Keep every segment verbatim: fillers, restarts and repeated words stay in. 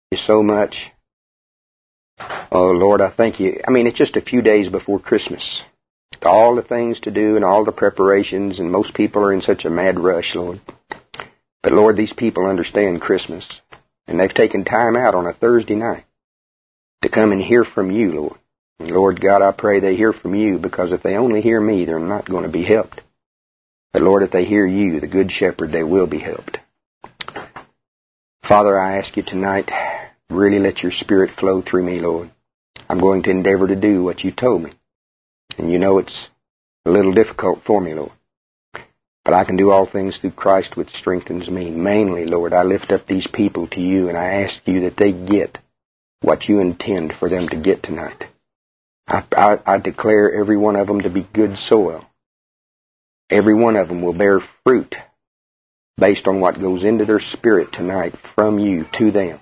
you so much. Oh, Lord, I thank you. I mean, it's just a few days before Christmas. All the things to do and all the preparations, and most people are in such a mad rush, Lord. But, Lord, these people understand Christmas, and they've taken time out on a Thursday night to come and hear from you, Lord. And, Lord God, I pray they hear from you, because if they only hear me, they're not going to be helped. But, Lord, if they hear you, the Good Shepherd, they will be helped. Father, I ask you tonight, really let your Spirit flow through me, Lord. I'm going to endeavor to do what you told me. And you know it's a little difficult for me, Lord. But I can do all things through Christ which strengthens me. Mainly, Lord, I lift up these people to you, and I ask you that they get what you intend for them to get tonight. I, I, I declare every one of them to be good soil. Every one of them will bear fruit based on what goes into their spirit tonight from you to them.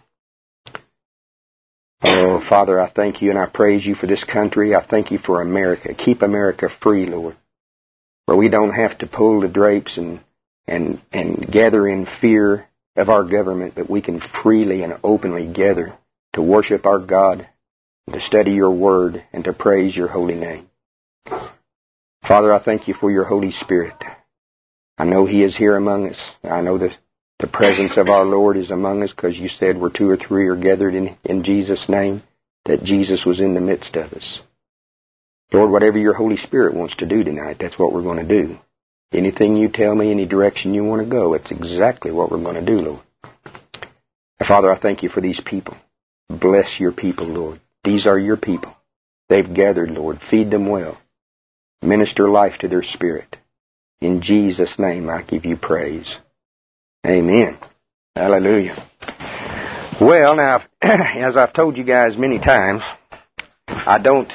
Oh, Father, I thank you and I praise you for this country. I thank you for America. Keep America free, Lord, where we don't have to pull the drapes and, and, and gather in fear of our government, but we can freely and openly gather to worship our God, to study your word, and to praise your holy name. Father, I thank you for your Holy Spirit. I know he is here among us. I know that the presence of our Lord is among us, because you said where two or three are gathered in, in Jesus' name, that Jesus was in the midst of us. Lord, whatever your Holy Spirit wants to do tonight, that's what we're going to do. Anything you tell me, any direction you want to go, it's exactly what we're going to do, Lord. Father, I thank you for these people. Bless your people, Lord. These are your people. They've gathered, Lord. Feed them well. Minister life to their spirit. In Jesus' name, I give you praise. Amen. Hallelujah. Well, now, as I've told you guys many times, I don't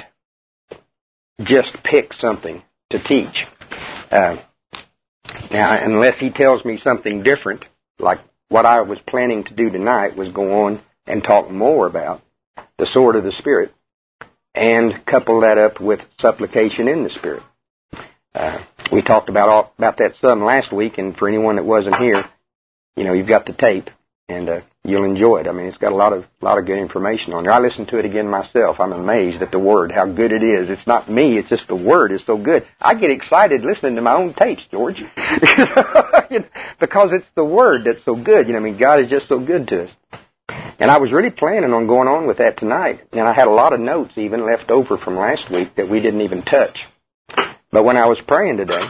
just pick something to teach. Uh, now, unless he tells me something different, like what I was planning to do tonight was go on and talk more about the sword of the Spirit and couple that up with supplication in the Spirit. Uh, we talked about all, about that some last week, and for anyone that wasn't here, you know, you've got the tape, and uh, you'll enjoy it. I mean, it's got a lot of lot of good information on there. I listened to it again myself. I'm amazed at the Word, how good it is. It's not me, it's just the Word is so good. I get excited listening to my own tapes, George, because it's the Word that's so good. You know, I mean, God is just so good to us. And I was really planning on going on with that tonight, and I had a lot of notes even left over from last week that we didn't even touch. But when I was praying today,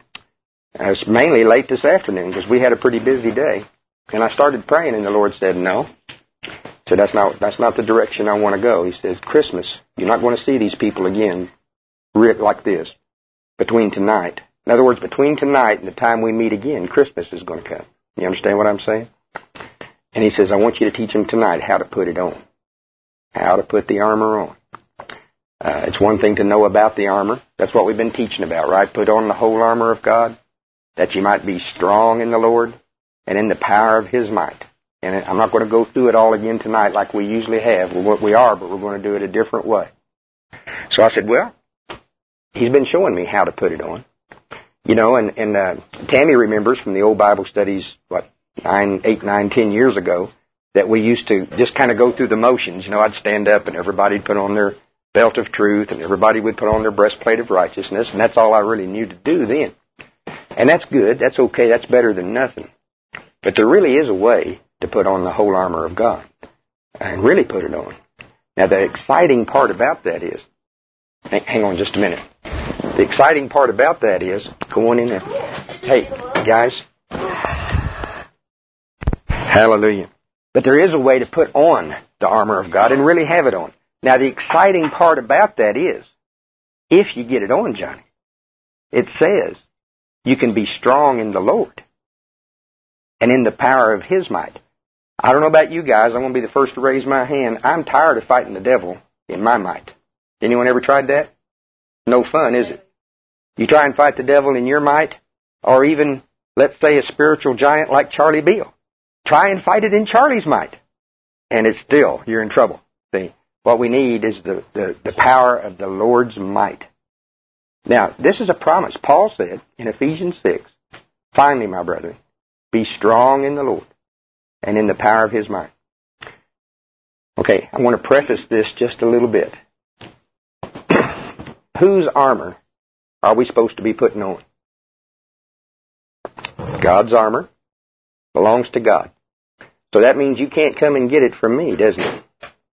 it was mainly late this afternoon because we had a pretty busy day, and I started praying, and the Lord said, no. He said, that's not, that's not the direction I want to go. He said, Christmas, you're not going to see these people again like this between tonight. In other words, between tonight and the time we meet again, Christmas is going to come. You understand what I'm saying? And he says, I want you to teach them tonight how to put it on, how to put the armor on. Uh, it's one thing to know about the armor. That's what we've been teaching about, right? Put on the whole armor of God, that you might be strong in the Lord and in the power of His might. And I'm not going to go through it all again tonight like we usually have. We are, but we're going to do it a different way. So I said, well, he's been showing me how to put it on. You know, and, and uh, Tammy remembers from the old Bible studies, what, nine, eight, nine, ten years ago, that we used to just kind of go through the motions. You know, I'd stand up and everybody'd put on their belt of truth and everybody would put on their breastplate of righteousness, and that's all I really knew to do then. And that's good. That's okay. That's better than nothing. But there really is a way to put on the whole armor of God and really put it on. Now, the exciting part about that is, hang on just a minute. The exciting part about that is going in there. Hey, guys. Hallelujah. But there is a way to put on the armor of God and really have it on. Now, the exciting part about that is, if you get it on, Johnny, it says you can be strong in the Lord and in the power of His might. I don't know about you guys. I'm going to be the first to raise my hand. I'm tired of fighting the devil in my might. Anyone ever tried that? No fun, is it? You try and fight the devil in your might, or even, let's say, a spiritual giant like Charlie Beale. Try and fight it in Charlie's might, and it's still, you're in trouble. See, what we need is the, the, the power of the Lord's might. Now, this is a promise. Paul said in Ephesians six, finally, my brethren, be strong in the Lord and in the power of His might. Okay, I want to preface this just a little bit. Whose armor are we supposed to be putting on? God's armor belongs to God. So that means you can't come and get it from me, doesn't it?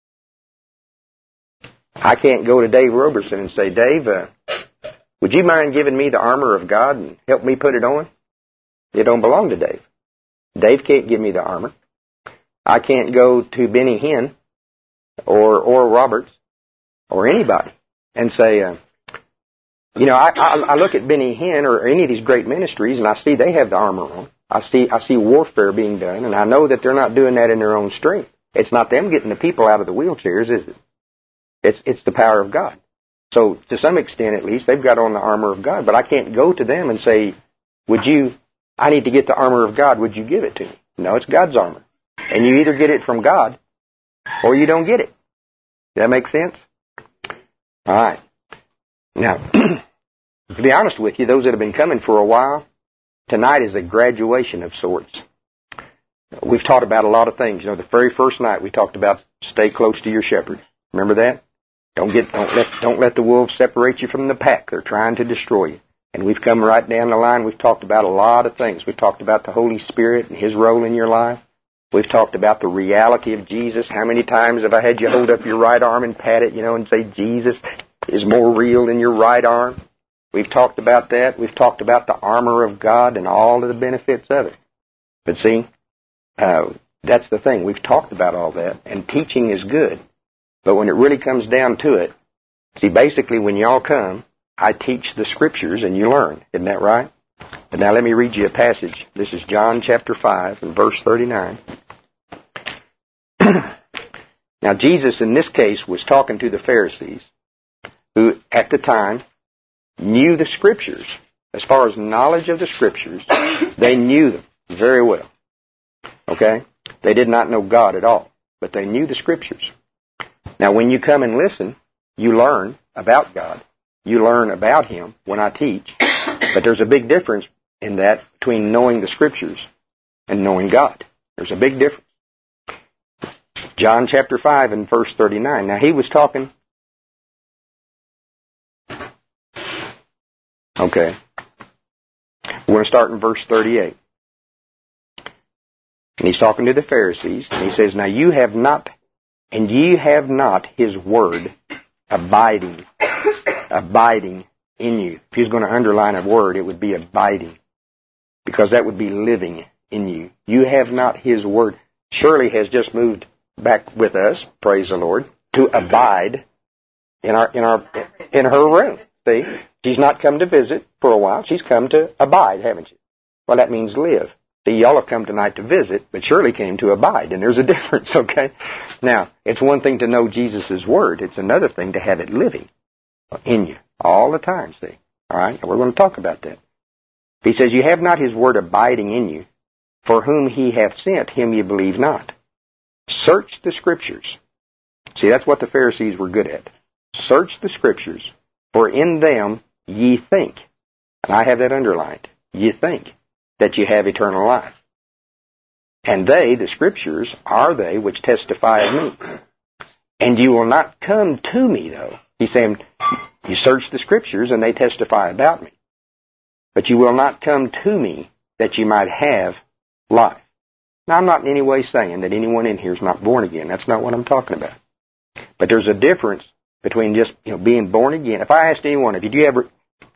I can't go to Dave Roberson and say, Dave, uh, would you mind giving me the armor of God and help me put it on? It don't belong to Dave. Dave can't give me the armor. I can't go to Benny Hinn or Oral Roberts or anybody and say, uh, you know, I, I, I look at Benny Hinn or any of these great ministries and I see they have the armor on. I see I see warfare being done, and I know that they're not doing that in their own strength. It's not them getting the people out of the wheelchairs, is it? It's it's the power of God. So to some extent, at least, they've got on the armor of God. But I can't go to them and say, would you, I need to get the armor of God, would you give it to me? No, it's God's armor. And you either get it from God or you don't get it. Does that make sense? All right. Now, to be honest with you, those that have been coming for a while, tonight is a graduation of sorts. We've taught about a lot of things. You know, the very first night we talked about stay close to your shepherd. Remember that? Don't get, don't let, don't let the wolves separate you from the pack. They're trying to destroy you. And we've come right down the line. We've talked about a lot of things. We've talked about the Holy Spirit and His role in your life. We've talked about the reality of Jesus. How many times have I had you hold up your right arm and pat it, you know, and say Jesus is more real than your right arm? We've talked about that. We've talked about the armor of God and all of the benefits of it. But see, uh, that's the thing. We've talked about all that, and teaching is good. But when it really comes down to it, see, basically when y'all come, I teach the Scriptures and you learn. Isn't that right? But now let me read you a passage. This is John chapter five and verse thirty-nine. Now Jesus in this case was talking to the Pharisees, who at the time knew the Scriptures. As far as knowledge of the Scriptures, they knew them very well. Okay? They did not know God at all, but they knew the Scriptures. Now, when you come and listen, you learn about God. You learn about Him when I teach. But there's a big difference in that between knowing the Scriptures and knowing God. There's a big difference. John chapter five and verse thirty-nine. Now, he was talking... Okay. We're going to start in verse thirty-eight. And he's talking to the Pharisees, and he says, Now you have not... And ye have not His word abiding, abiding in you. If he was going to underline a word, it would be abiding, because that would be living in you. You have not His word. Shirley has just moved back with us, praise the Lord, to abide in our in our in her room. See, she's not come to visit for a while. She's come to abide, haven't she? Well, that means live. See, y'all have come tonight to visit, but Shirley came to abide, and there's a difference, okay? Now, it's one thing to know Jesus' word. It's another thing to have it living in you all the time, see? All right? And we're going to talk about that. He says, You have not His word abiding in you, for whom He hath sent, him ye believe not. Search the Scriptures. See, that's what the Pharisees were good at. Search the Scriptures, for in them ye think. And I have that underlined. Ye think that you have eternal life. And they, the Scriptures, are they which testify of me. And you will not come to me, though. He's saying, you search the Scriptures and they testify about me. But you will not come to me that you might have life. Now, I'm not in any way saying that anyone in here is not born again. That's not what I'm talking about. But there's a difference between just, you know, being born again. If I asked anyone, if you ever...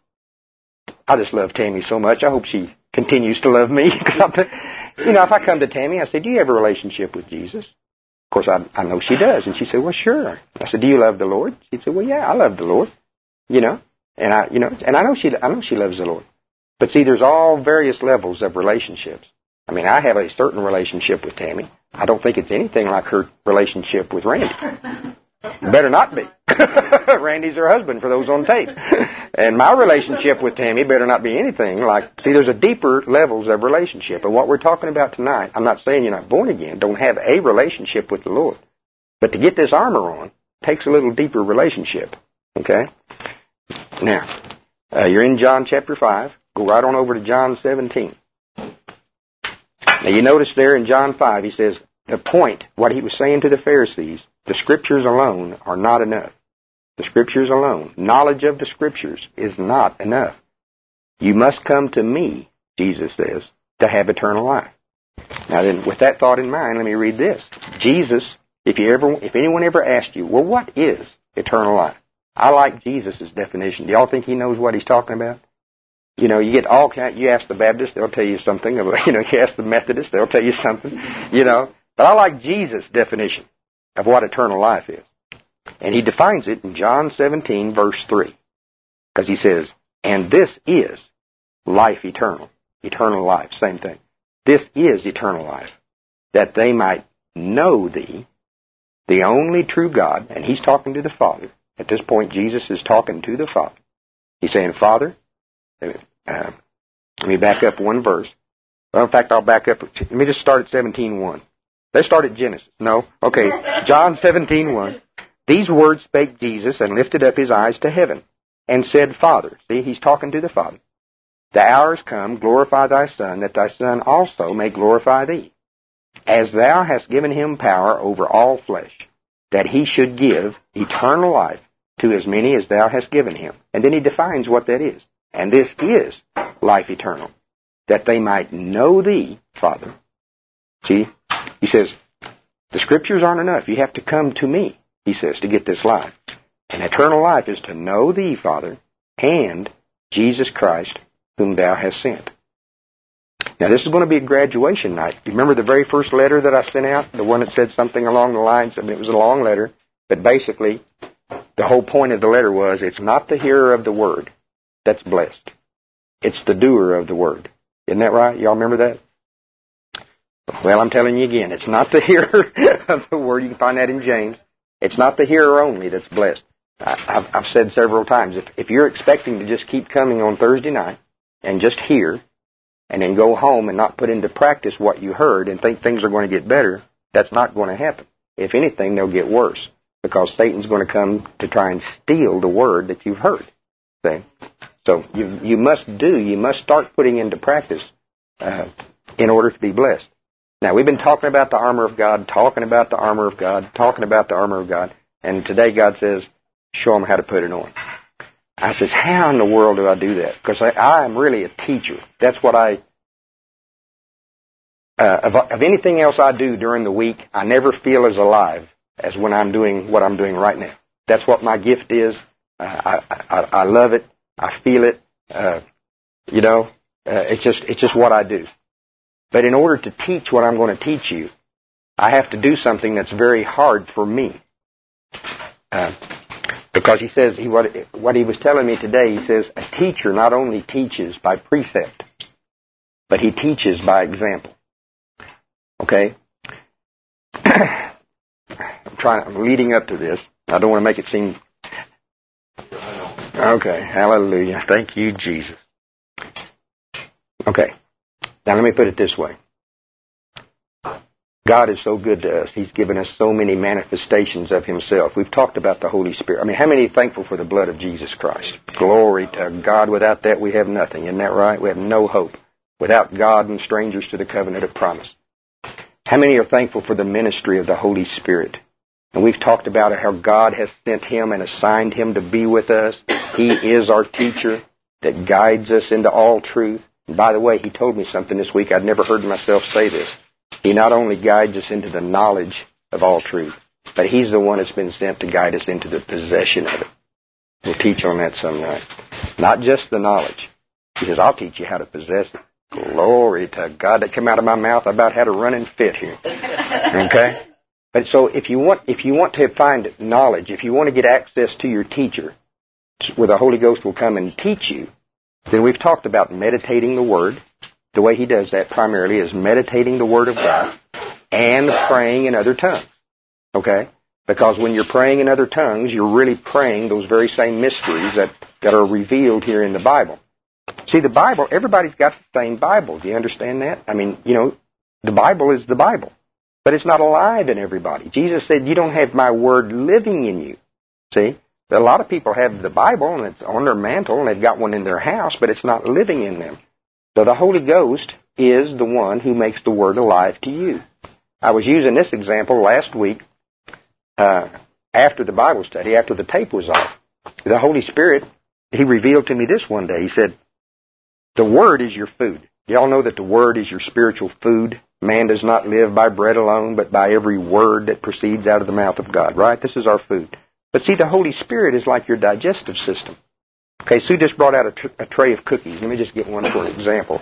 I just love Tammy so much. I hope she continues to love me. You know, if I come to Tammy, I say, do you have a relationship with Jesus? Of course, I, I know she does. And she said, well, sure. I said, do you love the Lord? She said, well, yeah, I love the Lord. You know, and I, you know, and I know she, I know she loves the Lord. But see, there's all various levels of relationships. I mean, I have a certain relationship with Tammy. I don't think it's anything like her relationship with Randy. Better not be. Randy's her husband, for those on tape. And my relationship with Tammy better not be anything like... See, there's a deeper levels of relationship. And what we're talking about tonight, I'm not saying you're not born again. Don't have a relationship with the Lord. But to get this armor on takes a little deeper relationship. Okay? Now, uh, you're in John chapter five. Go right on over to John seventeen. Now, you notice there in John five, he says, the point, what he was saying to the Pharisees, the Scriptures alone are not enough. The Scriptures alone, knowledge of the Scriptures is not enough. You must come to me, Jesus says, to have eternal life. Now then, with that thought in mind, let me read this. Jesus, if you ever, if anyone ever asked you, well, what is eternal life? I like Jesus' definition. Do y'all think he knows what he's talking about? You know, you get all kind. You ask the Baptist, they'll tell you something. You know, you ask the Methodist, they'll tell you something. You know, but I like Jesus' definition of what eternal life is, and he defines it in John seventeen, verse three, because he says, "And this is life eternal, eternal life, same thing. This is eternal life, that they might know thee, the only true God." And he's talking to the Father. At this point, Jesus is talking to the Father. He's saying, Father, uh, let me back up one verse. Well, in fact, I'll back up. Let me just start at seventeen one. Let's start at Genesis. No? Okay. John seventeen one. These words spake Jesus, and lifted up his eyes to heaven, and said, Father. See, he's talking to the Father. The hour is come, glorify thy Son, that thy Son also may glorify thee, as thou hast given him power over all flesh, that he should give eternal life to as many as thou hast given him. And then he defines what that is. And this is life eternal, that they might know thee, Father. See, he says, the Scriptures aren't enough. You have to come to me, he says, to get this life. And eternal life is to know thee, Father, and Jesus Christ, whom thou hast sent. Now, this is going to be a graduation night. You remember the very first letter that I sent out? The one that said something along the lines, I mean, it was a long letter, but basically, the whole point of the letter was, it's not the hearer of the word that's blessed. It's the doer of the word. Isn't that right? Y'all remember that? Well, I'm telling you again, it's not the hearer of the word. You can find that in James. It's not the hearer only that's blessed. I, I've, I've said several times, if, if you're expecting to just keep coming on Thursday night and just hear, and then go home and not put into practice what you heard and think things are going to get better, that's not going to happen. If anything, they'll get worse, because Satan's going to come to try and steal the word that you've heard. See? So you you must do, you must start putting into practice uh, in order to be blessed. Now, we've been talking about the armor of God, talking about the armor of God, talking about the armor of God, and today God says, show them how to put it on. I says, how in the world do I do that? Because I, I am really a teacher. That's what I, uh, of, of anything else I do during the week, I never feel as alive as when I'm doing what I'm doing right now. That's what my gift is. Uh, I, I, I love it. I feel it. Uh, you know, uh, it's just, it's just what I do. But in order to teach what I'm going to teach you, I have to do something that's very hard for me. Uh, Because he says, he, what, what he was telling me today, he says, a teacher not only teaches by precept, but he teaches by example. Okay? I'm trying, I'm leading up to this. I don't want to make it seem... Okay, hallelujah. Thank you, Jesus. Okay. Now let me put it this way. God is so good to us. He's given us so many manifestations of himself. We've talked about the Holy Spirit. I mean, how many are thankful for the blood of Jesus Christ? Glory to God. Without that, we have nothing. Isn't that right? We have no hope. Without God and strangers to the covenant of promise. How many are thankful for the ministry of the Holy Spirit? And we've talked about how God has sent him and assigned him to be with us. He is our teacher that guides us into all truth. And by the way, he told me something this week. I'd never heard myself say this. He not only guides us into the knowledge of all truth, but he's the one that's been sent to guide us into the possession of it. We'll teach on that some night. Not just the knowledge. He says, I'll teach you how to possess it. Glory to God. That came out of my mouth. I about had a running fit here. Okay? But so if you want, if you want to find knowledge, if you want to get access to your teacher, where the Holy Ghost will come and teach you, then we've talked about meditating the Word. The way he does that primarily is meditating the Word of God and praying in other tongues. Okay? Because when you're praying in other tongues, you're really praying those very same mysteries that, that are revealed here in the Bible. See, the Bible, everybody's got the same Bible. Do you understand that? I mean, you know, the Bible is the Bible. But it's not alive in everybody. Jesus said, you don't have my Word living in you. See? A lot of people have the Bible, and it's on their mantle, and they've got one in their house, but it's not living in them. So the Holy Ghost is the one who makes the Word alive to you. I was using this example last week uh, after the Bible study, after the tape was off. The Holy Spirit, He revealed to me this one day. He said, the Word is your food. Y'all know that the Word is your spiritual food. Man does not live by bread alone, but by every word that proceeds out of the mouth of God, right? This is our food. But see, the Holy Spirit is like your digestive system. Okay, Sue just brought out a, tr- a tray of cookies. Let me just get one for example.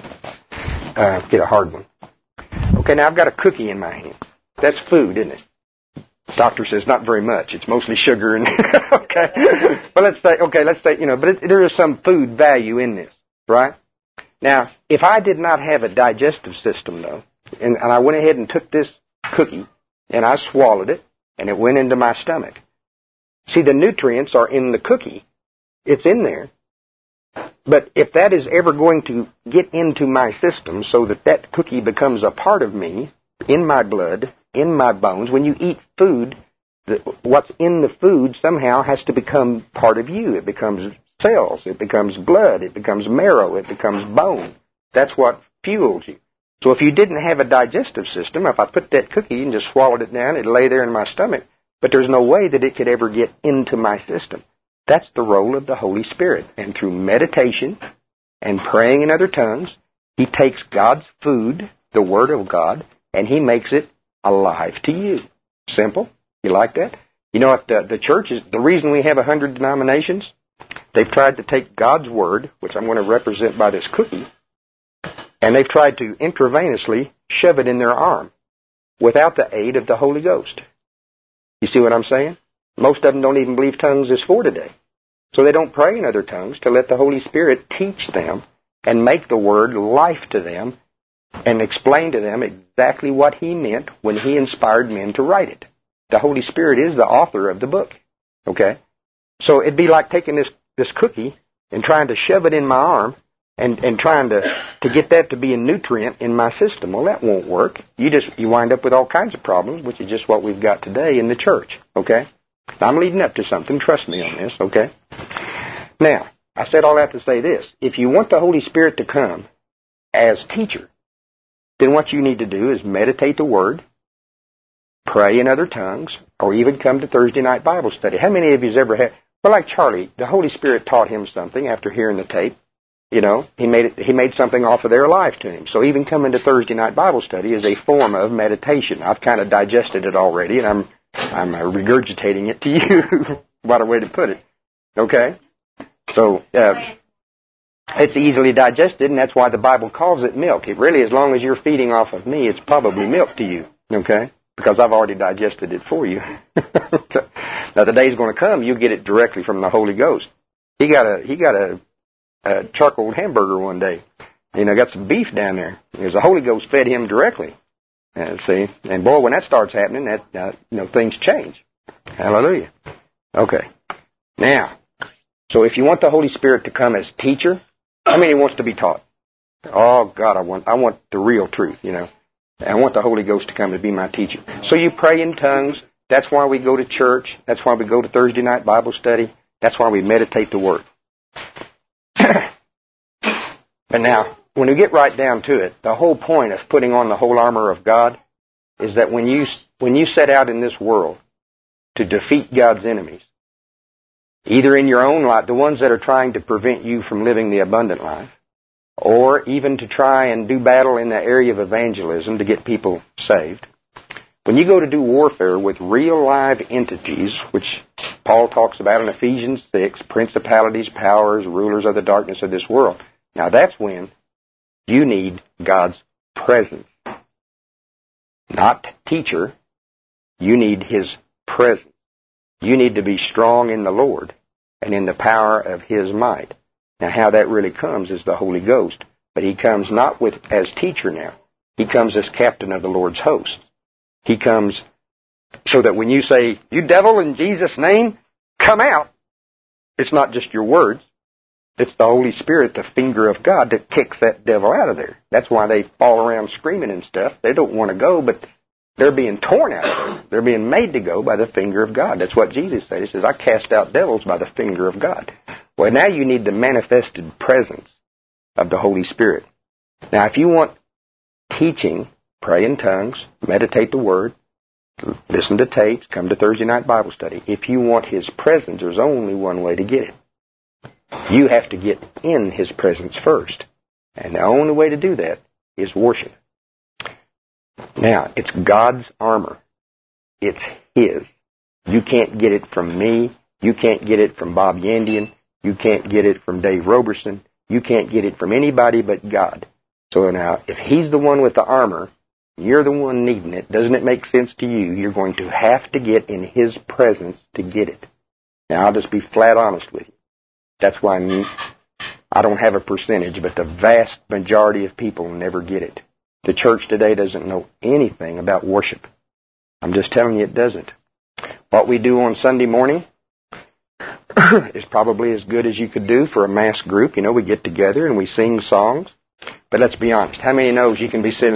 Uh, get a hard one. Okay, now I've got a cookie in my hand. That's food, isn't it? Doctor says not very much. It's mostly sugar and okay. But let's say okay, let's say you know, but it, there is some food value in this, right? Now, if I did not have a digestive system though, and, and I went ahead and took this cookie and I swallowed it and it went into my stomach. See, the nutrients are in the cookie. It's in there. But if that is ever going to get into my system so that that cookie becomes a part of me, in my blood, in my bones, when you eat food, the, what's in the food somehow has to become part of you. It becomes cells. It becomes blood. It becomes marrow. It becomes bone. That's what fuels you. So if you didn't have a digestive system, if I put that cookie and just swallowed it down, it'd lay there in my stomach. But there's no way that it could ever get into my system. That's the role of the Holy Spirit. And through meditation and praying in other tongues, He takes God's food, the Word of God, and He makes it alive to you. Simple. You like that? You know what? The, the church is, the reason we have a hundred denominations, they've tried to take God's Word, which I'm going to represent by this cookie, and they've tried to intravenously shove it in their arm without the aid of the Holy Ghost. You see what I'm saying? Most of them don't even believe tongues is for today. So they don't pray in other tongues to let the Holy Spirit teach them and make the Word life to them and explain to them exactly what He meant when He inspired men to write it. The Holy Spirit is the author of the book. Okay? So it'd be like taking this, this cookie and trying to shove it in my arm and, and trying to, to get that to be a nutrient in my system. Well, that won't work. You just, you wind up with all kinds of problems, which is just what we've got today in the church. Okay? I'm leading up to something. Trust me on this, okay? Now, I said all that to say this. If you want the Holy Spirit to come as teacher, then what you need to do is meditate the Word, pray in other tongues, or even come to Thursday night Bible study. How many of you have ever had... Well, like Charlie, the Holy Spirit taught him something after hearing the tape. You know, he made it, he made something off of their life to him. So even coming to Thursday night Bible study is a form of meditation. I've kind of digested it already, and I'm I'm uh, regurgitating it to you. What a way to put it. Okay? So, uh, it's easily digested, and that's why the Bible calls it milk. It really, as long as you're feeding off of me, it's probably milk to you. Okay? Because I've already digested it for you. Okay. Now, the day's going to come, you get it directly from the Holy Ghost. He got a, he got a, a charcoal hamburger one day. You know, got some beef down there. Because the Holy Ghost fed him directly. Uh, see, and boy, when that starts happening, that uh, you know things change. Hallelujah. Okay. Now, so if you want the Holy Spirit to come as teacher, how many wants to be taught? Oh God, I want I want the real truth. You know, I want the Holy Ghost to come to be my teacher. So you pray in tongues. That's why we go to church. That's why we go to Thursday night Bible study. That's why we meditate the Word. And now, when we get right down to it, the whole point of putting on the whole armor of God is that when you when you set out in this world to defeat God's enemies, either in your own life, the ones that are trying to prevent you from living the abundant life, or even to try and do battle in the area of evangelism to get people saved, when you go to do warfare with real live entities, which Paul talks about in Ephesians six, principalities, powers, rulers of the darkness of this world, now that's when you need God's presence. Not teacher. You need His presence. You need to be strong in the Lord and in the power of His might. Now, how that really comes is the Holy Ghost. But He comes not with as teacher now. He comes as captain of the Lord's host. He comes so that when you say, you devil, in Jesus' name, come out, it's not just your words. It's the Holy Spirit, the finger of God, that kicks that devil out of there. That's why they fall around screaming and stuff. They don't want to go, but they're being torn out of there. They're being made to go by the finger of God. That's what Jesus said. He says, I cast out devils by the finger of God. Well, now you need the manifested presence of the Holy Spirit. Now, if you want teaching pray in tongues, meditate the Word, listen to tapes, come to Thursday night Bible study. If you want His presence, there's only one way to get it. You have to get in His presence first. And the only way to do that is worship. Now, it's God's armor. It's His. You can't get it from me. You can't get it from Bob Yandian. You can't get it from Dave Roberson. You can't get it from anybody but God. So now, if He's the one with the armor, you're the one needing it, doesn't it make sense to you? You're going to have to get in His presence to get it. Now, I'll just be flat honest with you. That's why I'm, I don't have a percentage, but the vast majority of people never get it. The church today doesn't know anything about worship. I'm just telling you it doesn't. What we do on Sunday morning is probably as good as you could do for a mass group. You know, we get together and we sing songs. But let's be honest. How many knows you can be singing,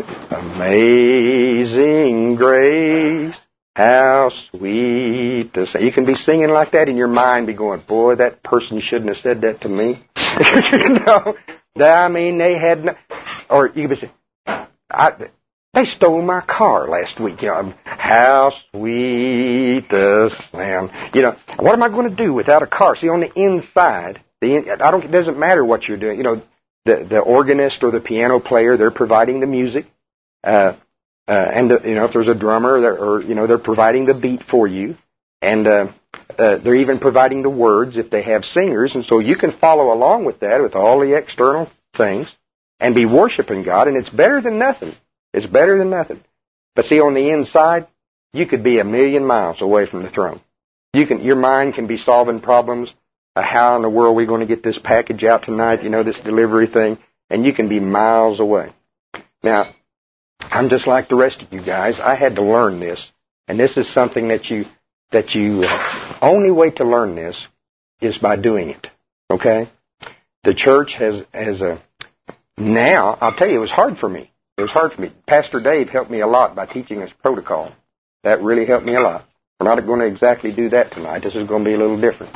Amazing Grace, how sweet the sound. You can be singing like that in your mind, be going, boy, that person shouldn't have said that to me. You know, I mean, they had no, or you could be saying, I, they stole my car last week. You know, how sweet the sound. You know, what am I going to do without a car? See, on the inside, the I don't. It doesn't matter what you're doing. You know, the the organist or the piano player, they're providing the music, uh, uh, and the, you know, if there's a drummer, or you know, they're providing the beat for you, and uh, uh, they're even providing the words if they have singers, and so you can follow along with that with all the external things. And be worshiping God, and it's better than nothing. It's better than nothing. But see, on the inside, you could be a million miles away from the throne. You can, your mind can be solving problems. Uh, how in the world are we going to get this package out tonight? You know, this delivery thing, and you can be miles away. Now, I'm just like the rest of you guys. I had to learn this, and this is something that you that you uh, only way to learn this is by doing it. Okay, the church has has a Now, I'll tell you, it was hard for me. It was hard for me. Pastor Dave helped me a lot by teaching us protocol. That really helped me a lot. We're not going to exactly do that tonight. This is going to be a little different.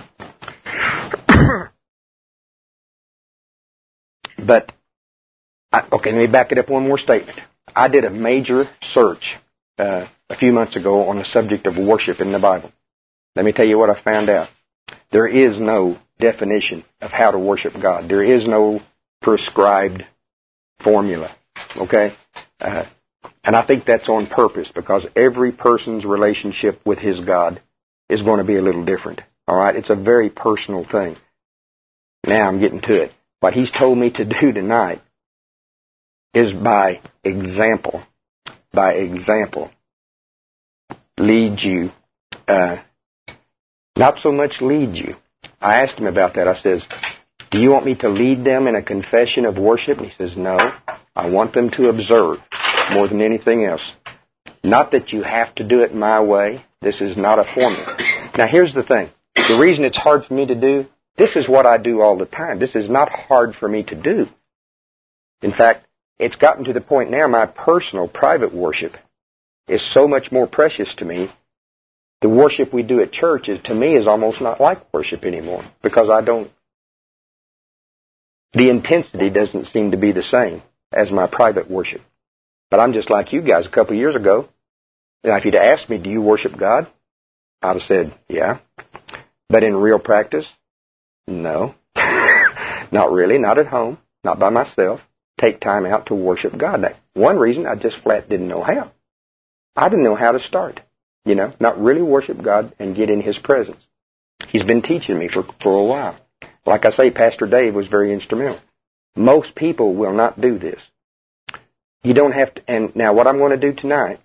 But, I, okay, let me back it up one more statement. I did a major search uh, a few months ago on the subject of worship in the Bible. Let me tell you what I found out. There is no definition of how to worship God. There is no prescribed formula, okay? Uh, and I think that's on purpose because every person's relationship with his God is going to be a little different, all right? It's a very personal thing. Now I'm getting to it. What He's told me to do tonight is by example, by example, lead you, uh, not so much lead you. I asked Him about that. I says, do you want me to lead them in a confession of worship? And He says, no. I want them to observe more than anything else. Not that you have to do it my way. This is not a formula. Now, here's the thing. The reason it's hard for me to do, this is what I do all the time. This is not hard for me to do. In fact, it's gotten to the point now my personal, private worship is so much more precious to me. The worship we do at church, is, to me, is almost not like worship anymore because I don't The intensity doesn't seem to be the same as my private worship. But I'm just like you guys a couple of years ago. Now, if you'd asked me, do you worship God? I'd have said, yeah. But in real practice, no. Not really, not at home, not by myself. Take time out to worship God. Now, one reason, I just flat didn't know how. I didn't know how to start, you know, not really worship God and get in His presence. He's been teaching me for, for a while. Like I say, Pastor Dave was very instrumental. Most people will not do this. You don't have to, and now what I'm going to do tonight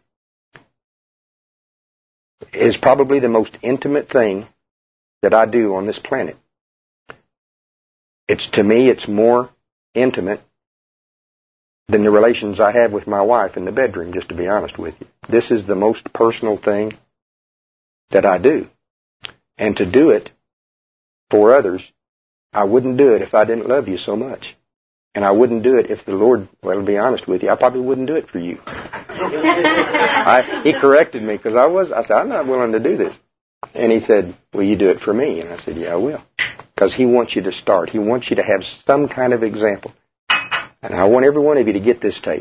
is probably the most intimate thing that I do on this planet. It's, to me, it's more intimate than the relations I have with my wife in the bedroom, just to be honest with you. This is the most personal thing that I do. And to do it for others, I wouldn't do it if I didn't love you so much. And I wouldn't do it if the Lord, well, to be honest with you, I probably wouldn't do it for you. I, he corrected me because I was, I said, I'm not willing to do this. And he said, will you do it for me? And I said, yeah, I will. Because he wants you to start. He wants you to have some kind of example. And I want every one of you to get this tape.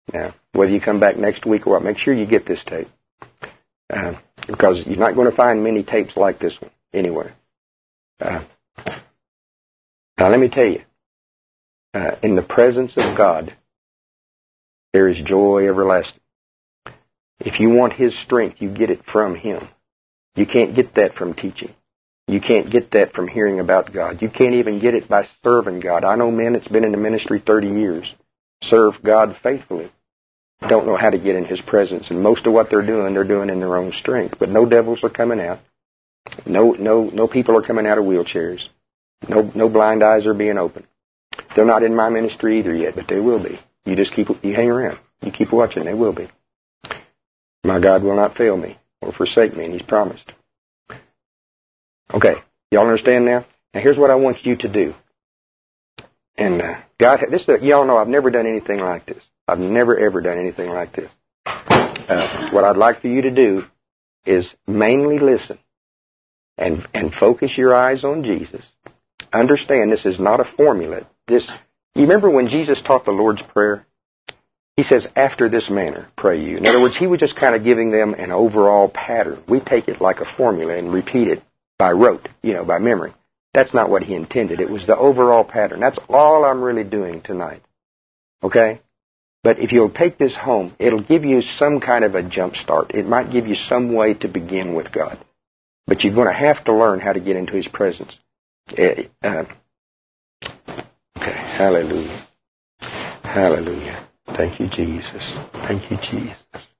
Now, whether you come back next week or what, make sure you get this tape. Uh, because you're not going to find many tapes like this one anywhere. Uh, now, let me tell you, uh, in the presence of God, there is joy everlasting. If you want His strength, you get it from Him. You can't get that from teaching. You can't get that from hearing about God. You can't even get it by serving God. I know men that's been in the ministry thirty years, serve God faithfully, don't know how to get in His presence. And most of what they're doing, they're doing in their own strength. But no devils are coming out. No, no, no people are coming out of wheelchairs. No, no blind eyes are being opened. They're not in my ministry either yet, but they will be. You just keep, you hang around. You keep watching. They will be. My God will not fail me or forsake me, and He's promised. Okay, y'all understand now? Now here's what I want you to do. And uh, God, this y'all know I've never done anything like this. I've never ever done anything like this. Uh, what I'd like for you to do is mainly listen and and focus your eyes on Jesus. Understand this is not a formula. This, you remember when Jesus taught the Lord's Prayer? He says, after this manner, pray you. In other words, He was just kind of giving them an overall pattern. We take it like a formula and repeat it by rote, you know, by memory. That's not what He intended. It was the overall pattern. That's all I'm really doing tonight. Okay? But if you'll take this home, it'll give you some kind of a jump start. It might give you some way to begin with God. But you're going to have to learn how to get into His presence. Uh, okay, hallelujah. Hallelujah. Thank you, Jesus. Thank you, Jesus.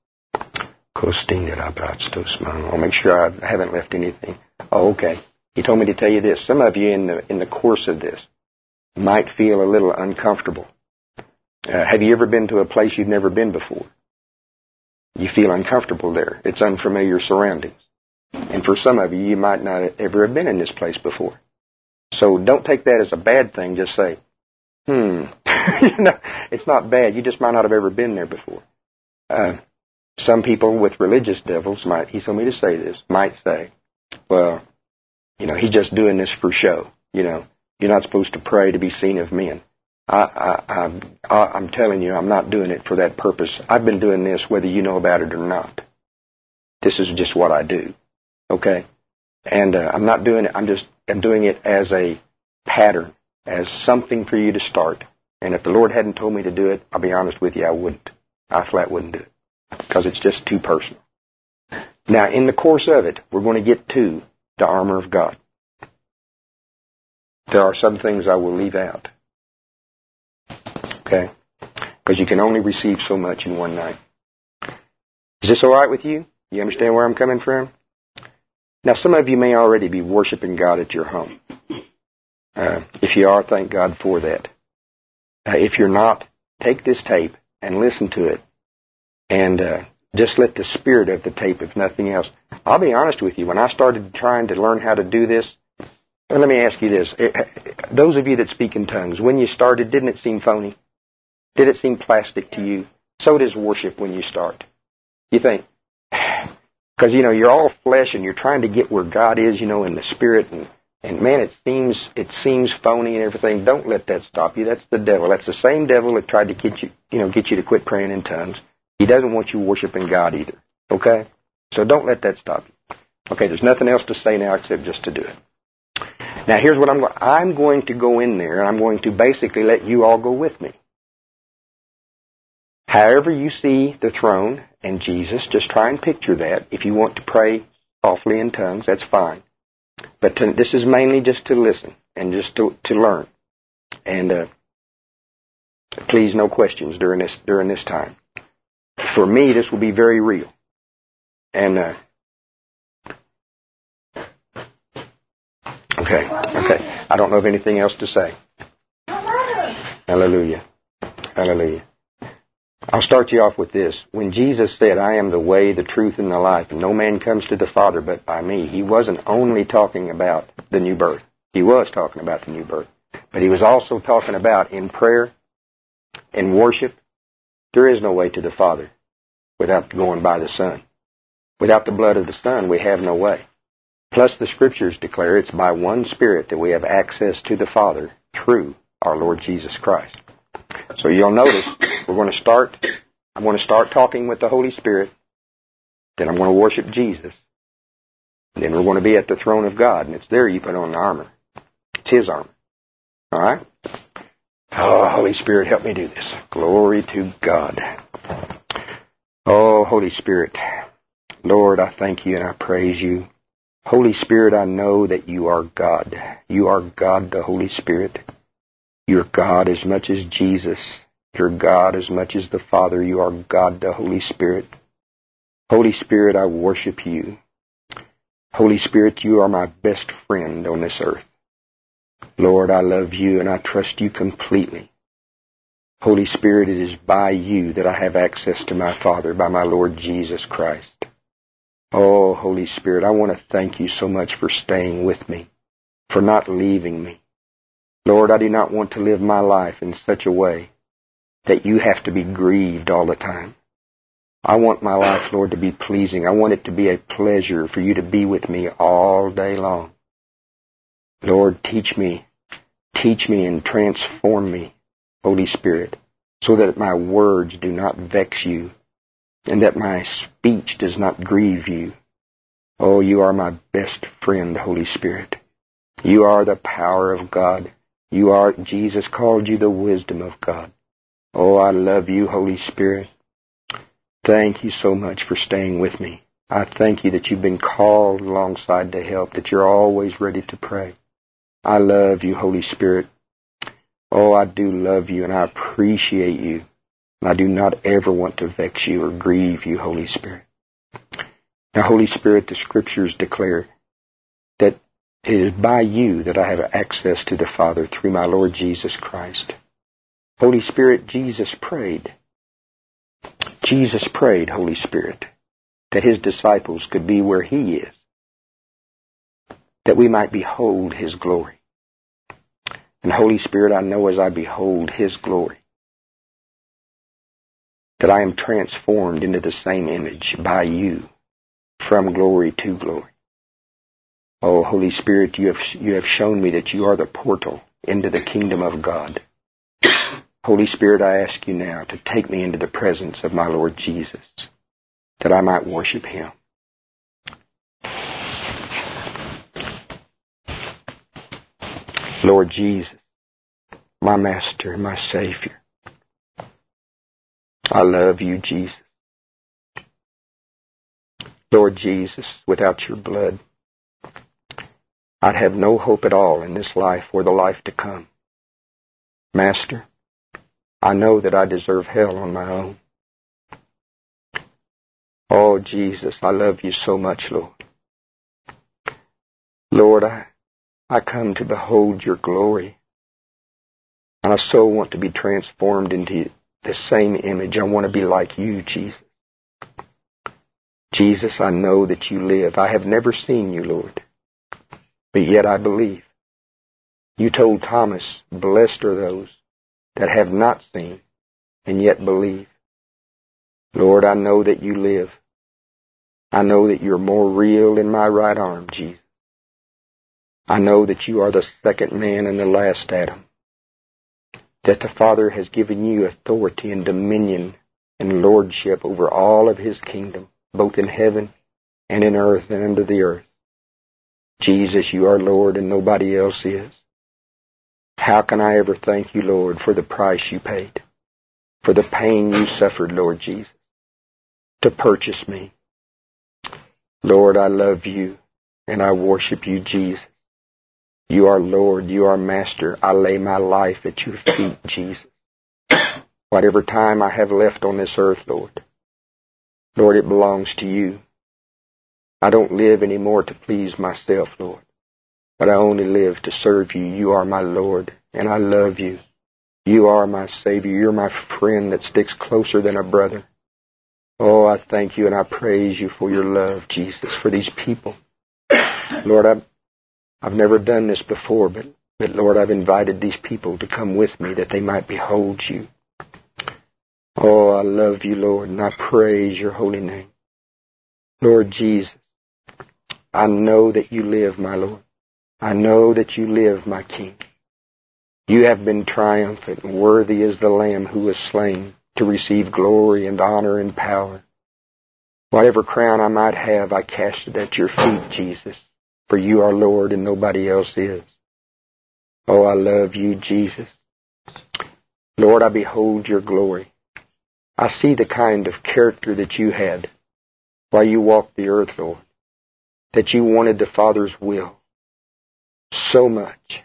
I'll make sure I haven't left anything. Oh, okay. He told me to tell you this. Some of you in the in the course of this might feel a little uncomfortable. Uh, have you ever been to a place you've never been before? You feel uncomfortable there. It's unfamiliar surroundings. And for some of you, you might not ever have been in this place before. So don't take that as a bad thing. Just say, hmm, you know, it's not bad. You just might not have ever been there before. Uh, some people with religious devils might, he told me to say this, might say, well, you know, he's just doing this for show. You know, you're not supposed to pray to be seen of men. I, I, I'm, I, I'm telling you, I'm not doing it for that purpose. I've been doing this whether you know about it or not. This is just what I do. Okay? And uh, I'm not doing it, I'm just, I'm doing it as a pattern, as something for you to start. And if the Lord hadn't told me to do it, I'll be honest with you, I wouldn't. I flat wouldn't do it. Because it's just too personal. Now, in the course of it, we're going to get to the armor of God. There are some things I will leave out. Okay? Because you can only receive so much in one night. Is this all right with you? You understand where I'm coming from? Now, some of you may already be worshiping God at your home. Uh, if you are, thank God for that. Uh, if you're not, take this tape and listen to it. And uh, just let the spirit of the tape, if nothing else. I'll be honest with you. When I started trying to learn how to do this, and let me ask you this. Those of you that speak in tongues, when you started, didn't it seem phony? Did it seem plastic to you? So does worship when you start. You think, because, you know, you're all flesh and you're trying to get where God is, you know, in the spirit. And, and man, it seems it seems phony and everything. Don't let that stop you. That's the devil. That's the same devil that tried to get you, you know, get you to quit praying in tongues. He doesn't want you worshiping God either. Okay? So don't let that stop you. Okay, there's nothing else to say now except just to do it. Now, here's what I'm going I'm going to go in there, and I'm going to basically let you all go with me. However you see the throne and Jesus, just try and picture that. If you want to pray softly in tongues, that's fine. But to, this is mainly just to listen and just to, to learn. And uh, please, no questions during this during this time. For me, this will be very real. And, uh, okay, okay. I don't know of anything else to say. Hallelujah. Hallelujah. I'll start you off with this. When Jesus said, I am the way, the truth, and the life, and no man comes to the Father but by me, He wasn't only talking about the new birth. He was talking about the new birth. But He was also talking about in prayer, in worship, there is no way to the Father without going by the Son. Without the blood of the Son, we have no way. Plus, the Scriptures declare it's by one Spirit that we have access to the Father through our Lord Jesus Christ. So you'll notice we're going to start I'm going to start talking with the Holy Spirit. Then I'm going to worship Jesus. And then we're going to be at the throne of God. And it's there you put on the armor. It's His armor. All right? Oh, Holy Spirit, help me do this. Glory to God. Oh, Holy Spirit. Lord, I thank you and I praise you. Holy Spirit, I know that you are God. You are God, the Holy Spirit. You're God as much as Jesus. You're God as much as the Father. You are God, the Holy Spirit. Holy Spirit, I worship you. Holy Spirit, you are my best friend on this earth. Lord, I love you and I trust you completely. Holy Spirit, it is by you that I have access to my Father, by my Lord Jesus Christ. Oh, Holy Spirit, I want to thank you so much for staying with me, for not leaving me. Lord, I do not want to live my life in such a way that you have to be grieved all the time. I want my life, Lord, to be pleasing. I want it to be a pleasure for you to be with me all day long. Lord, teach me, teach me and transform me, Holy Spirit, so that my words do not vex you and that my speech does not grieve you. Oh, you are my best friend, Holy Spirit. You are the power of God. You are, Jesus called you the wisdom of God. Oh, I love you, Holy Spirit. Thank you so much for staying with me. I thank you that you've been called alongside to help, that you're always ready to pray. I love you, Holy Spirit. Oh, I do love you and I appreciate you. I do not ever want to vex you or grieve you, Holy Spirit. Now, Holy Spirit, the Scriptures declare that it is by you that I have access to the Father through my Lord Jesus Christ. Holy Spirit, Jesus prayed. Jesus prayed, Holy Spirit, that His disciples could be where He is, that we might behold His glory. And Holy Spirit, I know as I behold His glory, that I am transformed into the same image by you, from glory to glory. Oh, Holy Spirit, you have, you have shown me that you are the portal into the kingdom of God. Holy Spirit, I ask you now to take me into the presence of my Lord Jesus, that I might worship Him. Lord Jesus, my Master, my Savior, I love you, Jesus. Lord Jesus, without your blood, I'd have no hope at all in this life or the life to come. Master, I know that I deserve hell on my own. Oh, Jesus, I love you so much, Lord. Lord, I, I come to behold your glory. And I so want to be transformed into the same image. I want to be like you, Jesus. Jesus, I know that you live. I have never seen you, Lord, but yet I believe. You told Thomas, blessed are those that have not seen and yet believe. Lord, I know that you live. I know that you're more real in my right arm, Jesus. I know that you are the second man and the last Adam, that the Father has given you authority and dominion and lordship over all of His kingdom, both in heaven and in earth and under the earth. Jesus, you are Lord and nobody else is. How can I ever thank you, Lord, for the price you paid, for the pain you suffered, Lord Jesus, to purchase me? Lord, I love you and I worship you, Jesus. You are Lord, you are Master. I lay my life at your feet, Jesus. Whatever time I have left on this earth, Lord, Lord, it belongs to you. I don't live anymore to please myself, Lord, but I only live to serve you. You are my Lord, and I love you. You are my Savior. You're my friend that sticks closer than a brother. Oh, I thank you and I praise you for your love, Jesus, for these people. Lord, I've, I've never done this before, but, but Lord, I've invited these people to come with me that they might behold you. Oh, I love you, Lord, and I praise your holy name. Lord Jesus, I know that you live, my Lord. I know that you live, my King. You have been triumphant, and worthy is the Lamb who was slain to receive glory and honor and power. Whatever crown I might have, I cast it at your feet, Jesus, for you are Lord and nobody else is. Oh, I love you, Jesus. Lord, I behold your glory. I see the kind of character that you had while you walked the earth, Lord, that you wanted the Father's will so much,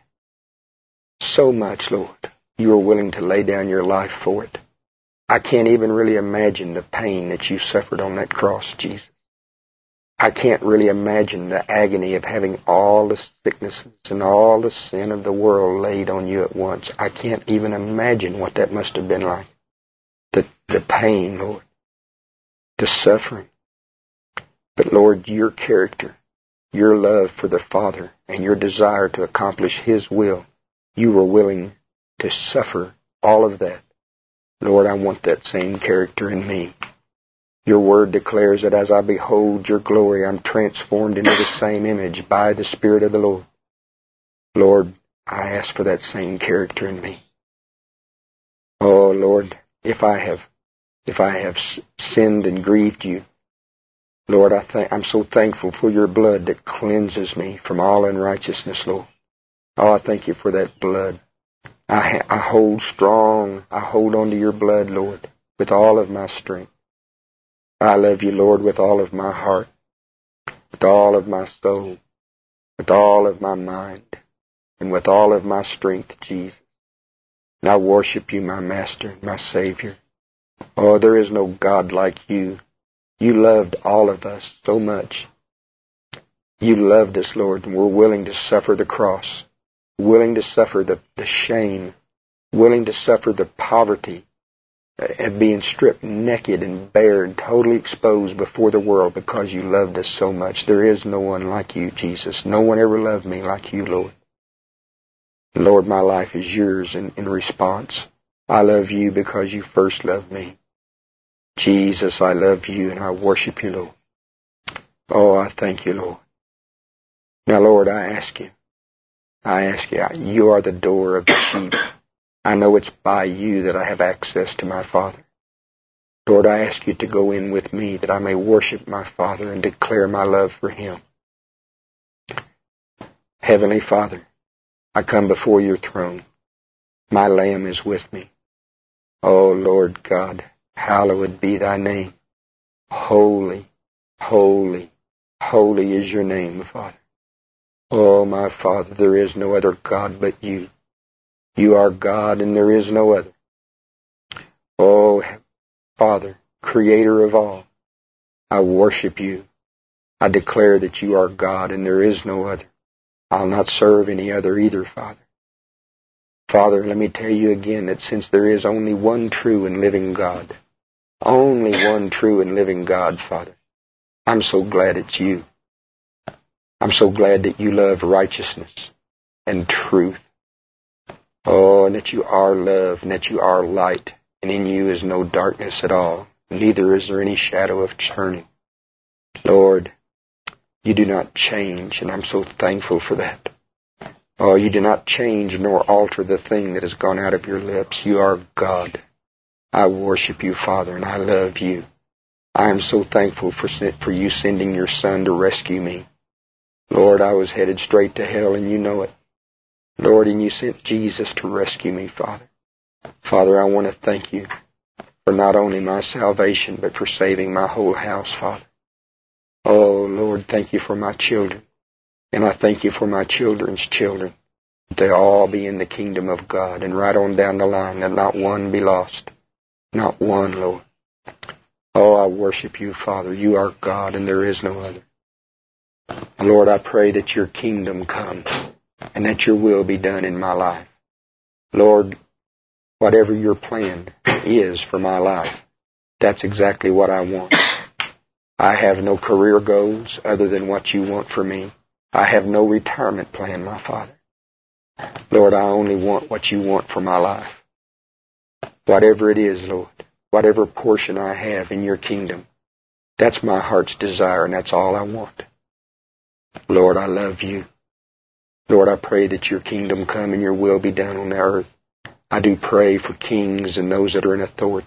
so much, Lord. You were willing to lay down your life for it. I can't even really imagine the pain that you suffered on that cross, Jesus. I can't really imagine the agony of having all the sicknesses and all the sin of the world laid on you at once. I can't even imagine what that must have been like. The, the pain, Lord. The suffering. But Lord, your character, your love for the Father, and your desire to accomplish His will, you were willing to suffer all of that. Lord, I want that same character in me. Your word declares that as I behold your glory, I'm transformed into the same image by the Spirit of the Lord. Lord, I ask for that same character in me. Oh, Lord, if I have, if I have sinned and grieved you, Lord, I thank, I'm so thankful for your blood that cleanses me from all unrighteousness, Lord. Oh, I thank you for that blood. I, I hold strong, I hold on to your blood, Lord, with all of my strength. I love you, Lord, with all of my heart, with all of my soul, with all of my mind, and with all of my strength, Jesus. And I worship you, my Master, my Savior. Oh, there is no God like you. You loved all of us so much. You loved us, Lord, and were willing to suffer the cross, willing to suffer the, the shame, willing to suffer the poverty of being stripped naked and bare and totally exposed before the world because you loved us so much. There is no one like you, Jesus. No one ever loved me like you, Lord. Lord, my life is yours in, in response. I love you because you first loved me. Jesus, I love you and I worship you, Lord. Oh, I thank you, Lord. Now, Lord, I ask you, I ask you, you are the door of the sheep. I know it's by you that I have access to my Father. Lord, I ask you to go in with me that I may worship my Father and declare my love for Him. Heavenly Father, I come before your throne. My Lamb is with me. Oh, Lord God, hallowed be thy name. Holy, holy, holy is your name, Father. Oh, my Father, there is no other God but you. You are God and there is no other. Oh, Father, Creator of all, I worship you. I declare that you are God and there is no other. I'll not serve any other either, Father. Father, let me tell you again that since there is only one true and living God, only one true and living God, Father, I'm so glad it's you. I'm so glad that you love righteousness and truth. Oh, and that you are love, and that you are light, and in you is no darkness at all, neither is there any shadow of turning. Lord, you do not change, and I'm so thankful for that. Oh, you do not change nor alter the thing that has gone out of your lips. You are God. I worship you, Father, and I love you. I am so thankful for, for you sending your Son to rescue me. Lord, I was headed straight to hell, and you know it. Lord, and you sent Jesus to rescue me, Father. Father, I want to thank you for not only my salvation, but for saving my whole house, Father. Oh, Lord, thank you for my children. And I thank you for my children's children. That they all be in the kingdom of God, and right on down the line, that not one be lost. Not one, Lord. Oh, I worship you, Father. You are God, and there is no other. Lord, I pray that your kingdom comes, and that your will be done in my life. Lord, whatever your plan is for my life, that's exactly what I want. I have no career goals other than what you want for me. I have no retirement plan, my Father. Lord, I only want what you want for my life. Whatever it is, Lord, whatever portion I have in your kingdom, that's my heart's desire, and that's all I want. Lord, I love you. Lord, I pray that your kingdom come and your will be done on the earth. I do pray for kings and those that are in authority,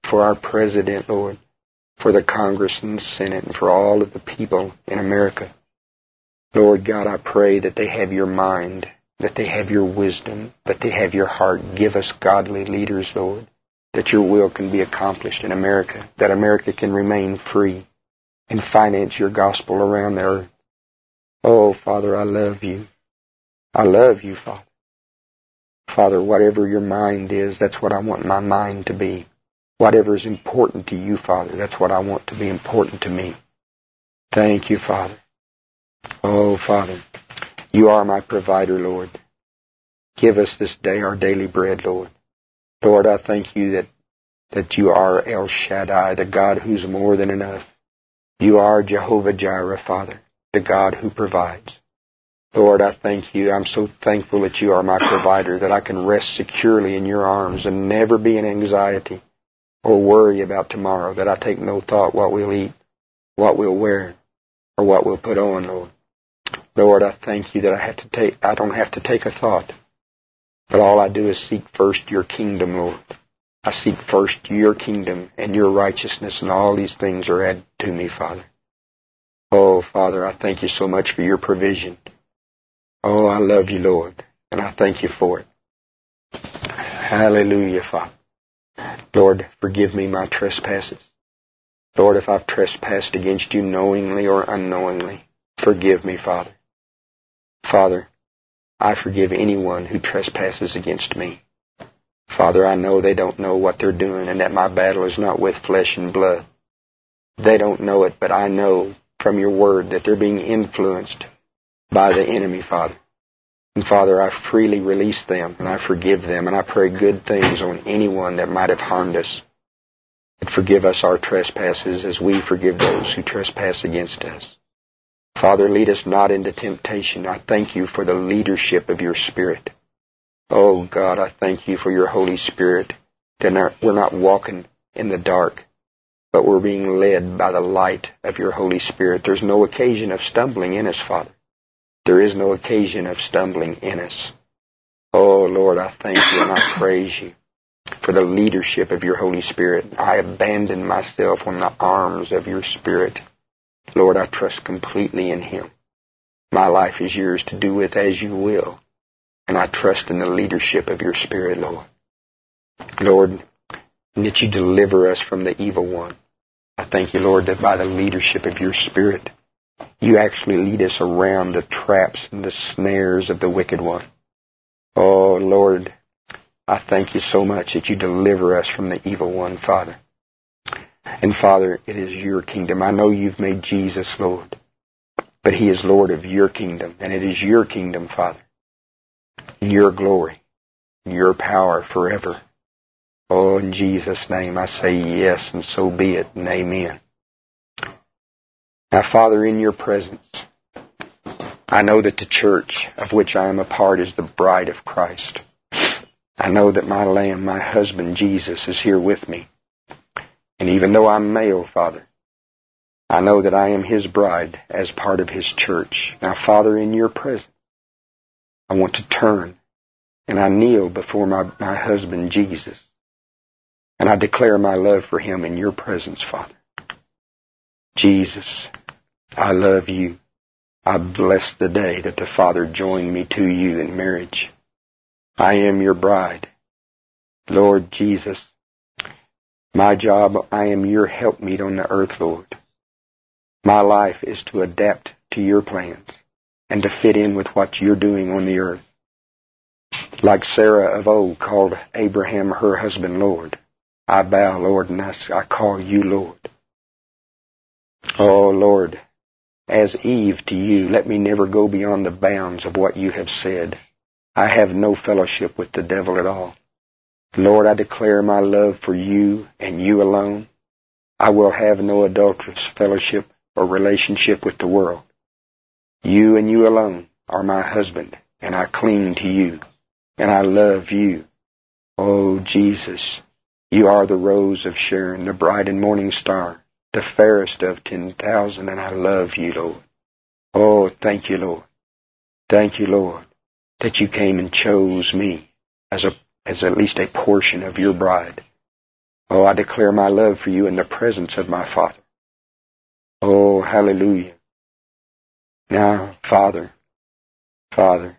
for our President, Lord, for the Congress and the Senate, and for all of the people in America. Lord God, I pray that they have your mind, that they have your wisdom, that they have your heart. Give us godly leaders, Lord, that your will can be accomplished in America, that America can remain free and finance your gospel around the earth. Oh, Father, I love you. I love you, Father. Father, whatever your mind is, that's what I want my mind to be. Whatever is important to you, Father, that's what I want to be important to me. Thank you, Father. Oh, Father, you are my provider, Lord. Give us this day our daily bread, Lord. Lord, I thank you that, that you are El Shaddai, the God who's more than enough. You are Jehovah Jireh, Father, the God who provides. Lord, I thank you. I'm so thankful that you are my provider, that I can rest securely in your arms and never be in anxiety or worry about tomorrow, that I take no thought what we'll eat, what we'll wear, or what we'll put on, Lord. Lord, I thank you that I have to take, I don't have to take a thought, but all I do is seek first your kingdom, Lord. I seek first your kingdom and your righteousness, and all these things are added to me, Father. Oh, Father, I thank you so much for your provision. Oh, I love you, Lord, and I thank you for it. Hallelujah, Father. Lord, forgive me my trespasses. Lord, if I've trespassed against you knowingly or unknowingly, forgive me, Father. Father, I forgive anyone who trespasses against me. Father, I know they don't know what they're doing and that my battle is not with flesh and blood. They don't know it, but I know from your word that they're being influenced by the enemy, Father. And Father, I freely release them and I forgive them, and I pray good things on anyone that might have harmed us. And forgive us our trespasses as we forgive those who trespass against us. Father, lead us not into temptation. I thank you for the leadership of your Spirit. Oh God, I thank you for your Holy Spirit, that we're not walking in the dark, but we're being led by the light of your Holy Spirit. There's no occasion of stumbling in us, Father. There is no occasion of stumbling in us. Oh Lord, I thank you and I praise you for the leadership of your Holy Spirit. I abandon myself on the arms of your Spirit. Lord, I trust completely in him. My life is yours to do with as you will. And I trust in the leadership of your Spirit, Lord. Lord, that you deliver us from the evil one. I thank you, Lord, that by the leadership of your Spirit, you actually lead us around the traps and the snares of the wicked one. Oh, Lord, I thank you so much that you deliver us from the evil one, Father. And Father, it is your kingdom. I know you've made Jesus Lord, but he is Lord of your kingdom, and it is your kingdom, Father. Your glory, your power forever. Oh, in Jesus' name I say yes, and so be it, and amen. Now, Father, in your presence, I know that the church of which I am a part is the bride of Christ. I know that my Lamb, my husband, Jesus, is here with me. And even though I'm male, Father, I know that I am his bride as part of his church. Now, Father, in your presence, I want to turn and I kneel before my, my husband, Jesus. And I declare my love for him in your presence, Father. Jesus, I love you. I bless the day that the Father joined me to you in marriage. I am your bride. Lord Jesus, my job, I am your helpmeet on the earth, Lord. My life is to adapt to your plans and to fit in with what you're doing on the earth. Like Sarah of old called Abraham her husband Lord, I bow, Lord, and I, I call you Lord. Oh, Lord, as Eve to you, let me never go beyond the bounds of what you have said. I have no fellowship with the devil at all. Lord, I declare my love for you and you alone. I will have no adulterous fellowship or relationship with the world. You and you alone are my husband, and I cling to you, and I love you. Oh, Jesus, you are the rose of Sharon, the bright and morning star, the fairest of ten thousand, and I love you, Lord. Oh, thank you, Lord. Thank you, Lord, that you came and chose me as a as at least a portion of your bride. Oh, I declare my love for you in the presence of my Father. Oh, hallelujah. Now, Father, Father,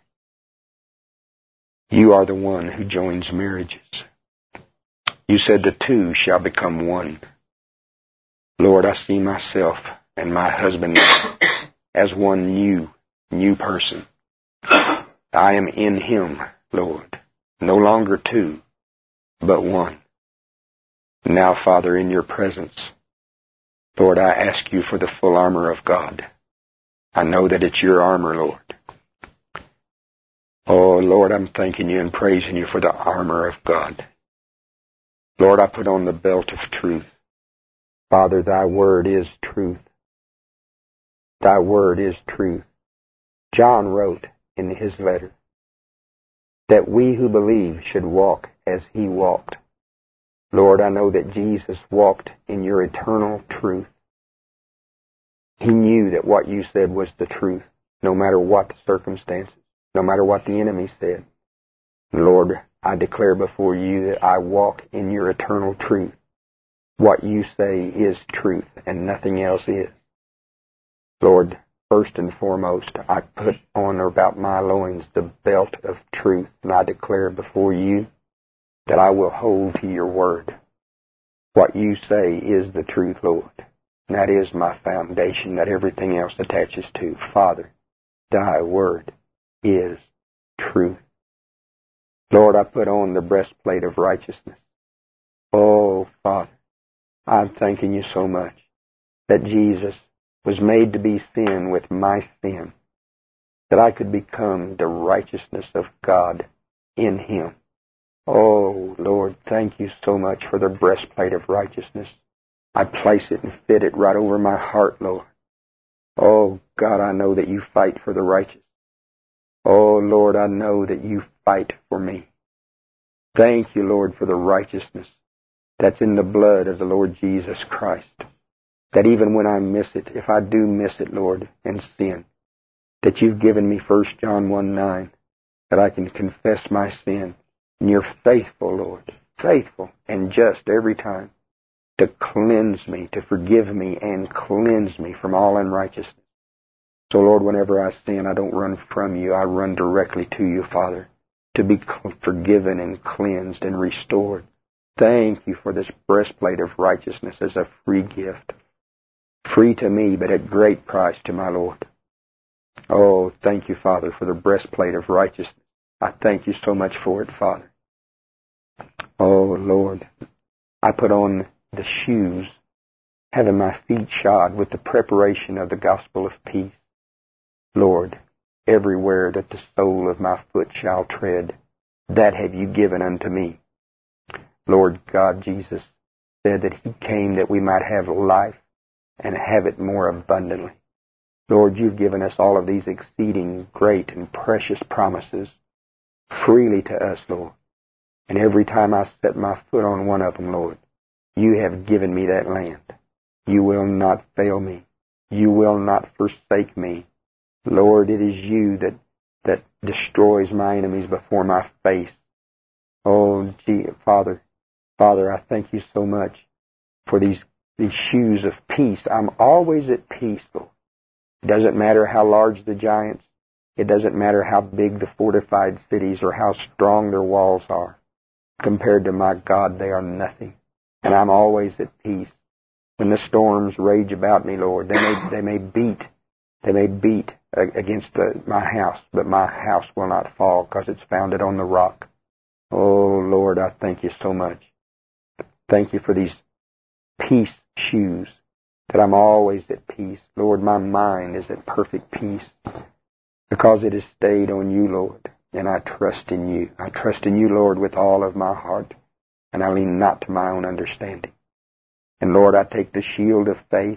you are the one who joins marriages. You said the two shall become one. Lord, I see myself and my husband as one new, new person. I am in him, Lord, no longer two, but one. Now, Father, in your presence, Lord, I ask you for the full armor of God. I know that it's your armor, Lord. Oh, Lord, I'm thanking you and praising you for the armor of God. Lord, I put on the belt of truth. Father, thy word is truth. Thy word is truth. John wrote in his letter that we who believe should walk as he walked. Lord, I know that Jesus walked in your eternal truth. He knew that what you said was the truth, no matter what the circumstances, no matter what the enemy said. Lord, I declare before you that I walk in your eternal truth. What you say is truth, and nothing else is. Lord, first and foremost, I put on or about my loins the belt of truth, and I declare before you that I will hold to your word. What you say is the truth, Lord. And that is my foundation that everything else attaches to. Father, thy word is truth. Lord, I put on the breastplate of righteousness. Oh, Father, I'm thanking you so much that Jesus was made to be sin with my sin, that I could become the righteousness of God in him. Oh, Lord, thank you so much for the breastplate of righteousness. I place it and fit it right over my heart, Lord. Oh, God, I know that you fight for the righteous. Oh, Lord, I know that you fight for me. Thank you, Lord, for the righteousness that's in the blood of the Lord Jesus Christ. That even when I miss it, if I do miss it, Lord, and sin, that you've given me First John one nine, that I can confess my sin. And you're faithful, Lord, faithful and just every time to cleanse me, to forgive me and cleanse me from all unrighteousness. So, Lord, whenever I sin, I don't run from you. I run directly to you, Father, to be forgiven and cleansed and restored. Thank you for this breastplate of righteousness as a free gift. Free to me, but at great price to my Lord. Oh, thank you, Father, for the breastplate of righteousness. I thank you so much for it, Father. Oh, Lord, I put on the shoes, having my feet shod with the preparation of the gospel of peace. Lord, everywhere that the sole of my foot shall tread, that have you given unto me. Lord God, Jesus said that he came that we might have life and have it more abundantly. Lord, you've given us all of these exceeding great and precious promises freely to us, Lord. And every time I set my foot on one of them, Lord, you have given me that land. You will not fail me. You will not forsake me. Lord, it is you that, that destroys my enemies before my face. Oh, gee, Father, Father, I thank you so much for these, these shoes of peace. I'm always at peace, Lord. It doesn't matter how large the giants. It doesn't matter how big the fortified cities or how strong their walls are. Compared to my God, they are nothing. And I'm always at peace. When the storms rage about me, Lord, they may, they may beat, they may beat against the, my house, but my house will not fall because it's founded on the rock. Oh, Lord, I thank you so much. Thank you for these peace shoes, that I'm always at peace. Lord, my mind is at perfect peace because it is stayed on you, Lord, and I trust in you. I trust in you, Lord, with all of my heart, and I lean not to my own understanding. And, Lord, I take the shield of faith.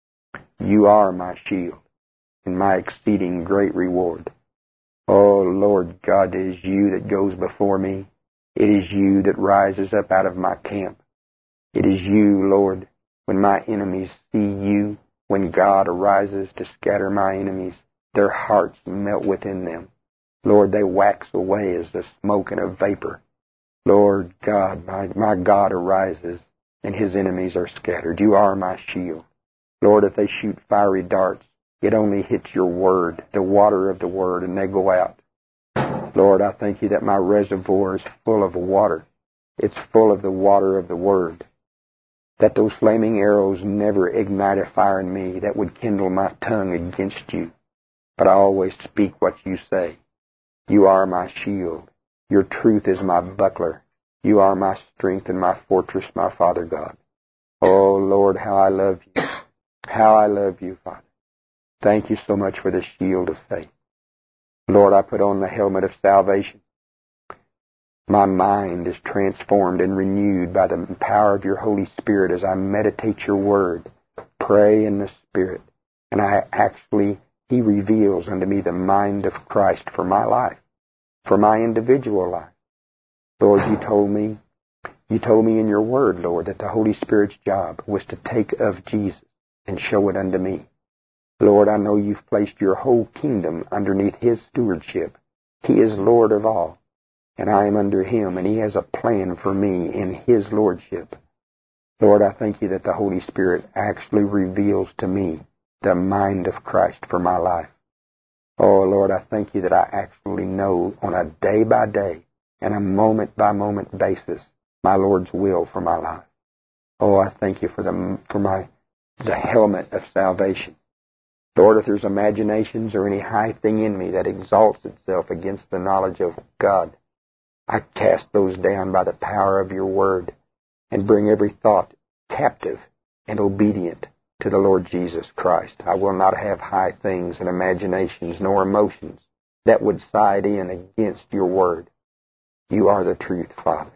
You are my shield and my exceeding great reward. Oh, Lord God, it is you that goes before me. It is you that rises up out of my camp. It is you, Lord, when my enemies see you, when God arises to scatter my enemies, their hearts melt within them. Lord, they wax away as the smoke in a vapor. Lord God, my, my God arises and his enemies are scattered. You are my shield. Lord, if they shoot fiery darts, it only hits your word, the water of the word, and they go out. Lord, I thank you that my reservoir is full of water. It's full of the water of the word. That those flaming arrows never ignite a fire in me that would kindle my tongue against you. But I always speak what you say. You are my shield. Your truth is my buckler. You are my strength and my fortress, my Father God. Oh, Lord, how I love you. How I love you, Father. Thank you so much for the shield of faith. Lord, I put on the helmet of salvation. My mind is transformed and renewed by the power of your Holy Spirit as I meditate your word, pray in the Spirit, and I actually, he reveals unto me the mind of Christ for my life, for my individual life. Lord, you told me, you told me in your word, Lord, that the Holy Spirit's job was to take of Jesus and show it unto me. Lord, I know you've placed your whole kingdom underneath his stewardship. He is Lord of all, and I am under him, and he has a plan for me in his lordship. Lord, I thank you that the Holy Spirit actually reveals to me the mind of Christ for my life. Oh, Lord, I thank you that I actually know on a day-by-day and a moment-by-moment basis my Lord's will for my life. Oh, I thank you for the for my the helmet of salvation. Lord, if there's imaginations or any high thing in me that exalts itself against the knowledge of God, I cast those down by the power of your word and bring every thought captive and obedient to the Lord Jesus Christ. I will not have high things and imaginations nor emotions that would side in against your word. You are the truth, Father.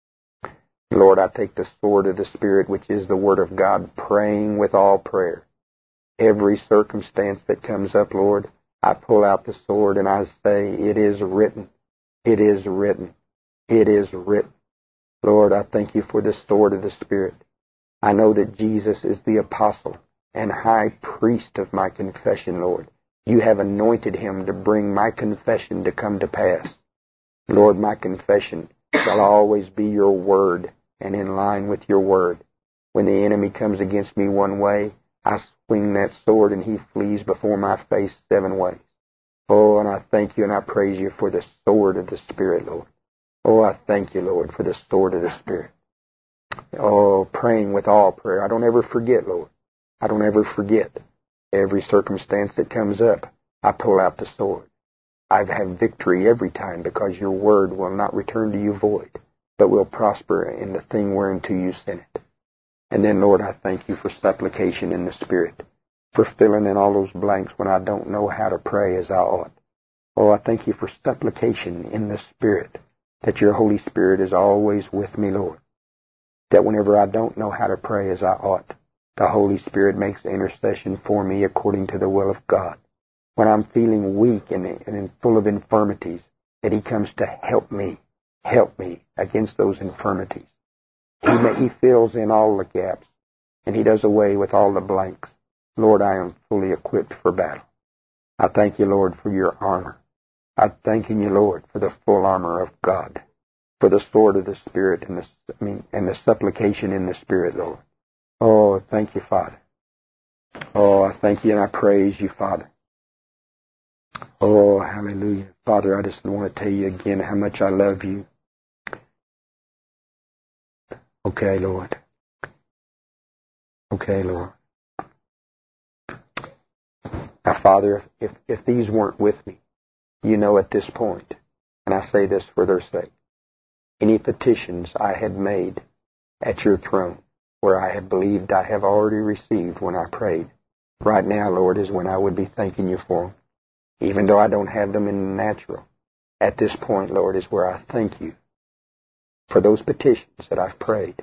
Lord, I take the sword of the Spirit, which is the word of God, praying with all prayer. Every circumstance that comes up, Lord, I pull out the sword and I say, it is written, it is written, it is written. Lord, I thank you for the sword of the Spirit. I know that Jesus is the apostle and high priest of my confession, Lord. You have anointed him to bring my confession to come to pass. Lord, my confession shall always be your word and in line with your word. When the enemy comes against me one way, I swing that sword and he flees before my face seven ways. Oh, and I thank you and I praise you for the sword of the Spirit, Lord. Oh, I thank you, Lord, for the sword of the Spirit. Oh, praying with all prayer. I don't ever forget, Lord. I don't ever forget. Every circumstance that comes up, I pull out the sword. I have victory every time because your word will not return to you void, but will prosper in the thing whereunto you sent it. And then, Lord, I thank you for supplication in the Spirit, for filling in all those blanks when I don't know how to pray as I ought. Oh, I thank you for supplication in the Spirit, that your Holy Spirit is always with me, Lord. That whenever I don't know how to pray as I ought, the Holy Spirit makes intercession for me according to the will of God. When I'm feeling weak and, and full of infirmities, that he comes to help me, help me against those infirmities. He, may, he fills in all the gaps, and he does away with all the blanks. Lord, I am fully equipped for battle. I thank you, Lord, for your armor. I thank you, Lord, for the full armor of God, for the sword of the Spirit and the, I mean, and the supplication in the Spirit, Lord. Oh, thank you, Father. Oh, I thank you and I praise you, Father. Oh, hallelujah. Father, I just want to tell you again how much I love you. Okay, Lord. Okay, Lord. Now, Father, if, if these weren't with me, you know at this point, and I say this for their sake, any petitions I had made at your throne, where I had believed I have already received when I prayed, right now, Lord, is when I would be thanking you for them. Even though I don't have them in the natural, at this point, Lord, is where I thank you for those petitions that I've prayed.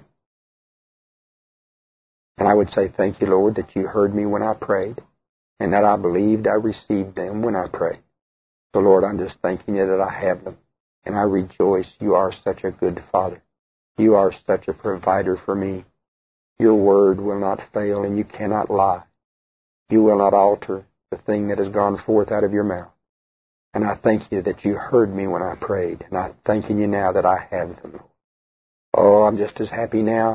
And I would say, thank you, Lord, that you heard me when I prayed, and that I believed I received them when I prayed. So, Lord, I'm just thanking you that I have them, and I rejoice you are such a good Father. You are such a provider for me. Your word will not fail, and you cannot lie. You will not alter the thing that has gone forth out of your mouth. And I thank you that you heard me when I prayed, and I'm thanking you now that I have them. Oh, I'm just as happy now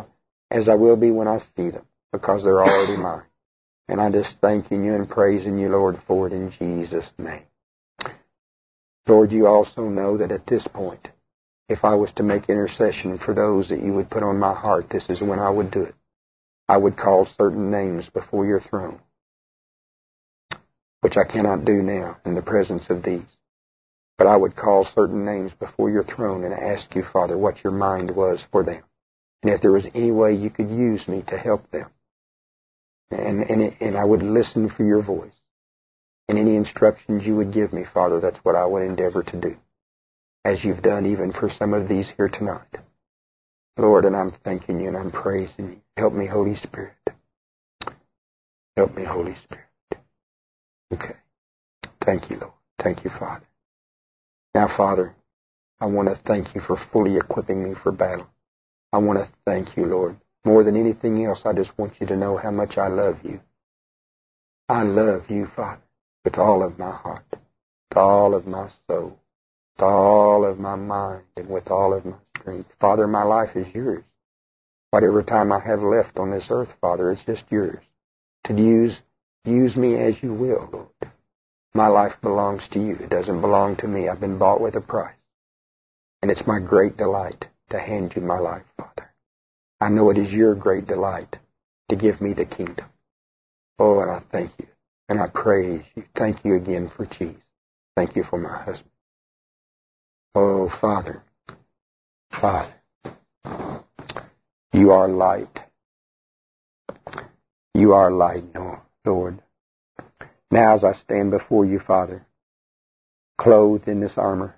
as I will be when I see them, because they're already mine. And I just thanking you and praising you, Lord, for it in Jesus' name. Lord, you also know that at this point, if I was to make intercession for those that you would put on my heart, this is when I would do it. I would call certain names before your throne, which I cannot do now in the presence of these. But I would call certain names before your throne and ask you, Father, what your mind was for them. And if there was any way you could use me to help them. And, and, and I would listen for your voice. And any instructions you would give me, Father, that's what I would endeavor to do, as you've done even for some of these here tonight. Lord, and I'm thanking you and I'm praising you. Help me, Holy Spirit. Help me, Holy Spirit. Okay. Thank you, Lord. Thank you, Father. Now, Father, I want to thank you for fully equipping me for battle. I want to thank you, Lord. More than anything else, I just want you to know how much I love you. I love you, Father, with all of my heart, with all of my soul, with all of my mind, and with all of my strength. Father, my life is yours. Whatever time I have left on this earth, Father, it's just yours. To use, use me as you will, Lord. My life belongs to you. It doesn't belong to me. I've been bought with a price. And it's my great delight to hand you my life, Father. I know it is your great delight to give me the kingdom. Oh, and I thank you. And I praise you. Thank you again for Jesus. Thank you for my husband. Oh, Father, Father, you are light. You are light, Lord. Now as I stand before you, Father, clothed in this armor,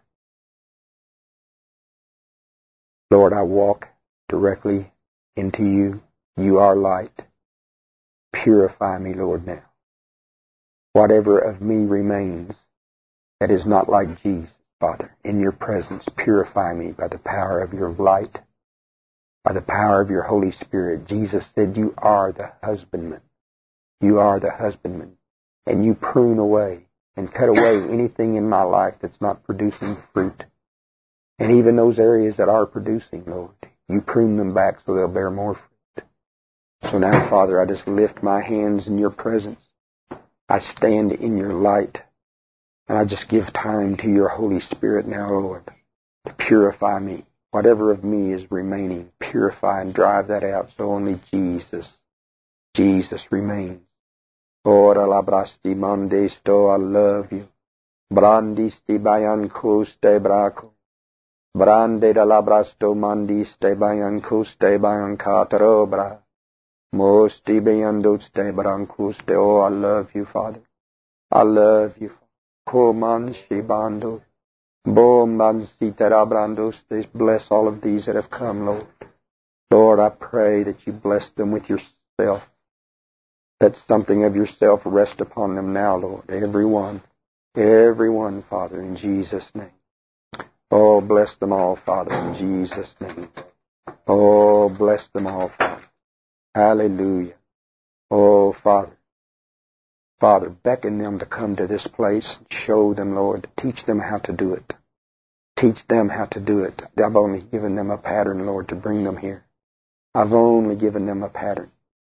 Lord, I walk directly into you. You are light. Purify me, Lord, now. Whatever of me remains that is not like Jesus, Father, in your presence, purify me by the power of your light, by the power of your Holy Spirit. Jesus said you are the husbandman. You are the husbandman. And you prune away and cut away anything in my life that's not producing fruit. And even those areas that are producing, Lord, you prune them back so they'll bear more fruit. So now, Father, I just lift my hands in your presence. I stand in your light. And I just give time to your Holy Spirit now, Lord, to purify me. Whatever of me is remaining, purify and drive that out so only Jesus, Jesus remains. Ora labrasti mandesto, I love you. Brandisti bayankuste braco. Brande da labrasto mandiste bayankuste bayankataro. Mosti bayandoste brankuste. Oh, I love you, Father. I love you. Koman shibando. Boman sitarabrandostes. Bless all of these that have come, Lord. Lord, I pray that you bless them with yourself. That something of yourself rest upon them now, Lord. Everyone. Everyone, Father, in Jesus' name. Oh, bless them all, Father, in Jesus' name. Oh, bless them all, Father. Hallelujah. Oh, Father. Father, beckon them to come to this place. Show them, Lord. Teach them how to do it. Teach them how to do it. I've only given them a pattern, Lord, to bring them here. I've only given them a pattern.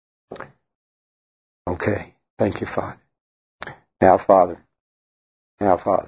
Okay. Thank you, Father. Now, Father. Now, Father.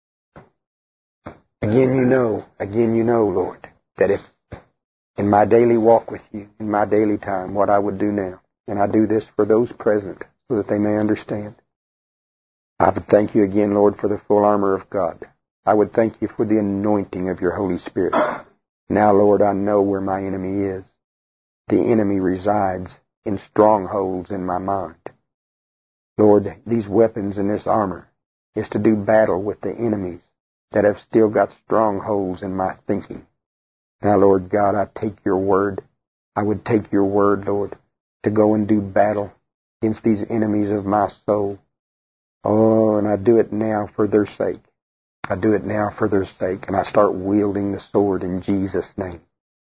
Again, you know, again, you know, Lord, that if in my daily walk with you, in my daily time, what I would do now, and I do this for those present so that they may understand. I would thank you again, Lord, for the full armor of God. I would thank you for the anointing of your Holy Spirit. Now, Lord, I know where my enemy is. The enemy resides in strongholds in my mind. Lord, these weapons and this armor is to do battle with the enemies that have still got strongholds in my thinking. Now, Lord God, I take your word. I would take your word, Lord, to go and do battle against these enemies of my soul. Oh, and I do it now for their sake. I do it now for their sake, and I start wielding the sword in Jesus' name.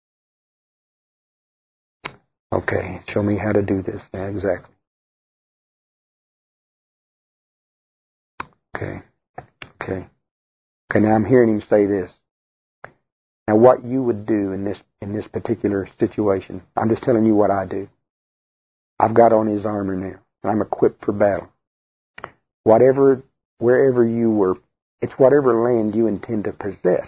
Okay, show me how to do this now, exactly. Okay, okay. Okay, now I'm hearing him say this. Now, what you would do in this in this particular situation, I'm just telling you what I do. I've got on his armor now, and I'm equipped for battle. Whatever, wherever you were, it's whatever land you intend to possess.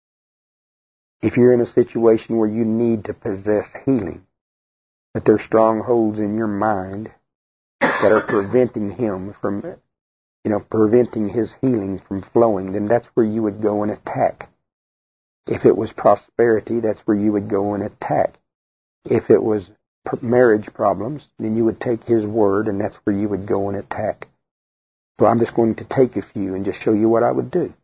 If you're in a situation where you need to possess healing, that there are strongholds in your mind that are preventing him from, you know, preventing his healing from flowing, then that's where you would go and attack. If it was prosperity, that's where you would go and attack. If it was marriage problems, then you would take his word, and that's where you would go and attack. So I'm just going to take a few and just show you what I would do.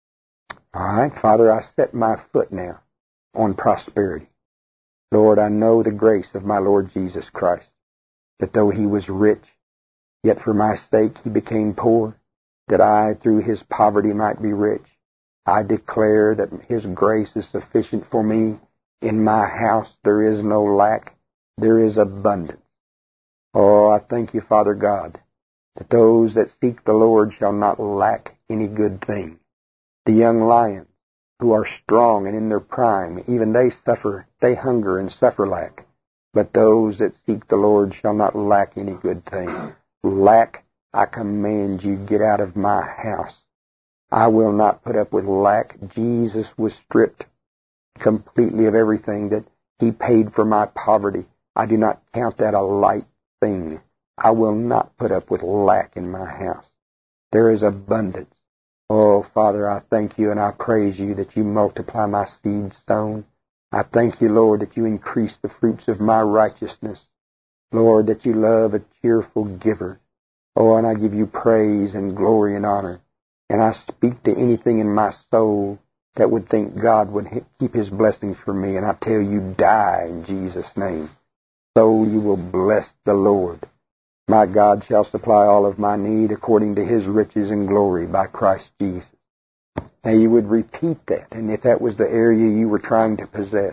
All right, Father, I set my foot now on prosperity. Lord, I know the grace of my Lord Jesus Christ, that though he was rich, yet for my sake he became poor, that I through his poverty might be rich. I declare that his grace is sufficient for me. In my house there is no lack, there is abundance. Oh, I thank you, Father God, that those that seek the Lord shall not lack any good thing. The young lions who are strong and in their prime, even they suffer, they hunger and suffer lack. But those that seek the Lord shall not lack any good thing. Lack, I command you, get out of my house. I will not put up with lack. Jesus was stripped completely of everything that he paid for my poverty. I do not count that a light thing. I will not put up with lack in my house. There is abundance. Oh, Father, I thank you and I praise you that you multiply my seed sown. I thank you, Lord, that you increase the fruits of my righteousness. Lord, that you love a cheerful giver. Oh, and I give you praise and glory and honor. And I speak to anything in my soul that would think God would keep his blessings for me. And I tell you, die in Jesus' name. So you will bless the Lord. My God shall supply all of my need according to his riches and glory by Christ Jesus. Now you would repeat that. And if that was the area you were trying to possess,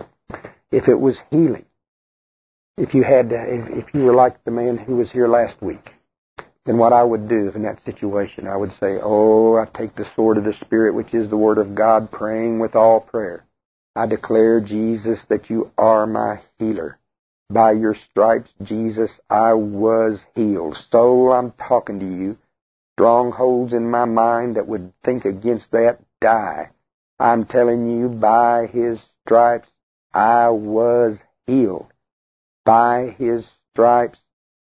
if it was healing, if you had, if, if you were like the man who was here last week, then what I would do in that situation, I would say, oh, I take the sword of the Spirit, which is the Word of God, praying with all prayer. I declare, Jesus, that you are my healer. By your stripes, Jesus, I was healed. So I'm talking to you. Strongholds in my mind that would think against that, die. I'm telling you, by his stripes, I was healed. By his stripes,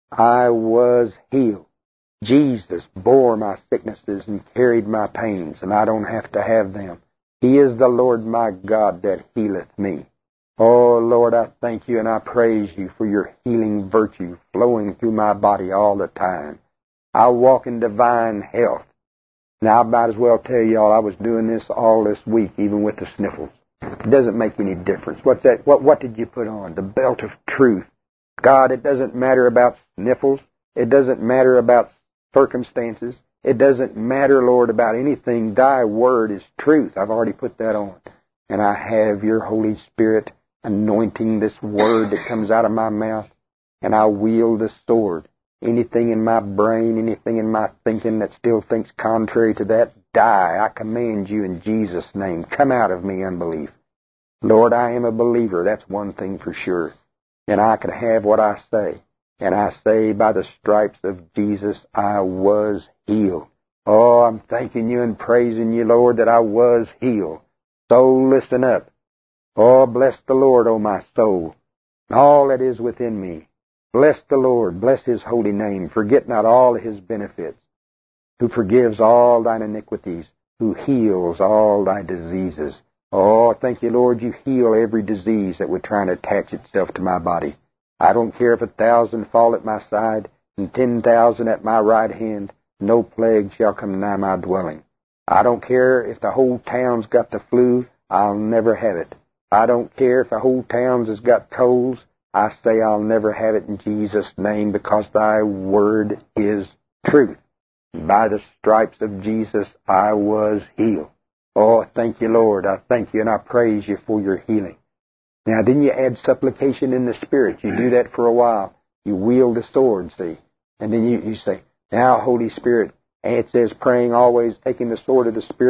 I was healed. Jesus bore my sicknesses and carried my pains, and I don't have to have them. He is the Lord my God that healeth me. Oh, Lord, I thank you and I praise you for your healing virtue flowing through my body all the time. I walk in divine health. Now, I might as well tell y'all I was doing this all this week, even with the sniffles. It doesn't make any difference. What's that? What, what did you put on? The belt of truth. God, it doesn't matter about sniffles. It doesn't matter about circumstances. It doesn't matter, Lord, about anything. Thy word is truth. I've already put that on. And I have your Holy Spirit anointing this word that comes out of my mouth. And I wield the sword. Anything in my brain, anything in my thinking that still thinks contrary to that, die. I command you in Jesus' name. Come out of me, unbelief. Lord, I am a believer. That's one thing for sure. And I can have what I say. And I say, by the stripes of Jesus, I was healed. Oh, I'm thanking you and praising you, Lord, that I was healed. So listen up. Oh, bless the Lord, O my soul, and all that is within me. Bless the Lord, bless his holy name. Forget not all his benefits, who forgives all thine iniquities, who heals all thy diseases. Oh, thank you, Lord, you heal every disease that would try to attach itself to my body. I don't care if a thousand fall at my side and ten thousand at my right hand, no plague shall come nigh my dwelling. I don't care if the whole town's got the flu, I'll never have it. I don't care if the whole town's has got colds, I say I'll never have it in Jesus' name, because thy word is truth. By the stripes of Jesus I was healed. Oh, thank you, Lord. I thank you and I praise you for your healing. Now, didn't you add supplication in the Spirit? You do that for a while. You wield the sword, see. And then you, you say, now, Holy Spirit, and it says praying always, taking the sword of the Spirit.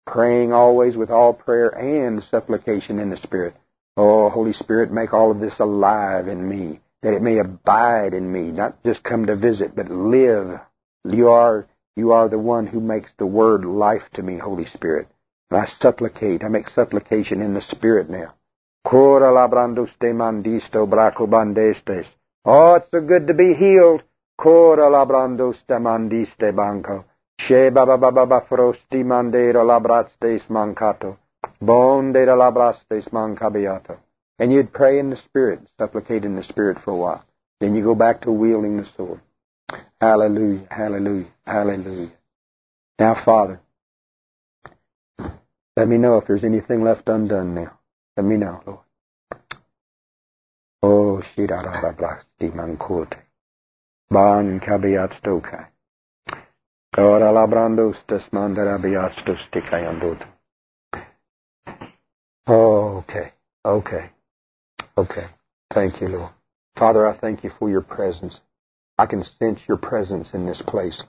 praying always with all prayer and supplication in the Spirit. Oh, Holy Spirit, make all of this alive in me, that it may abide in me, not just come to visit, but live. You are, you are the one who makes the Word life to me, Holy Spirit. And I supplicate, I make supplication in the Spirit now. Oh, it's so good to be healed. Cora labrandoste mandiste banco. She baba baba frosti mandero labrastes mancato. Bonde labrastes mancabiato. And you'd pray in the Spirit, supplicate in the Spirit for a while. Then you go back to wielding the sword. Hallelujah, hallelujah, hallelujah. Now, Father, let me know if there's anything left undone now. Let me know, Lord. Oh, shirarablasti mancote. Ban cabiat stokai. Ora labrandostes mandarabiastos tikayandot. Oh, okay, okay, okay. Thank you, Lord. Father, I thank you for your presence. I can sense your presence in this place.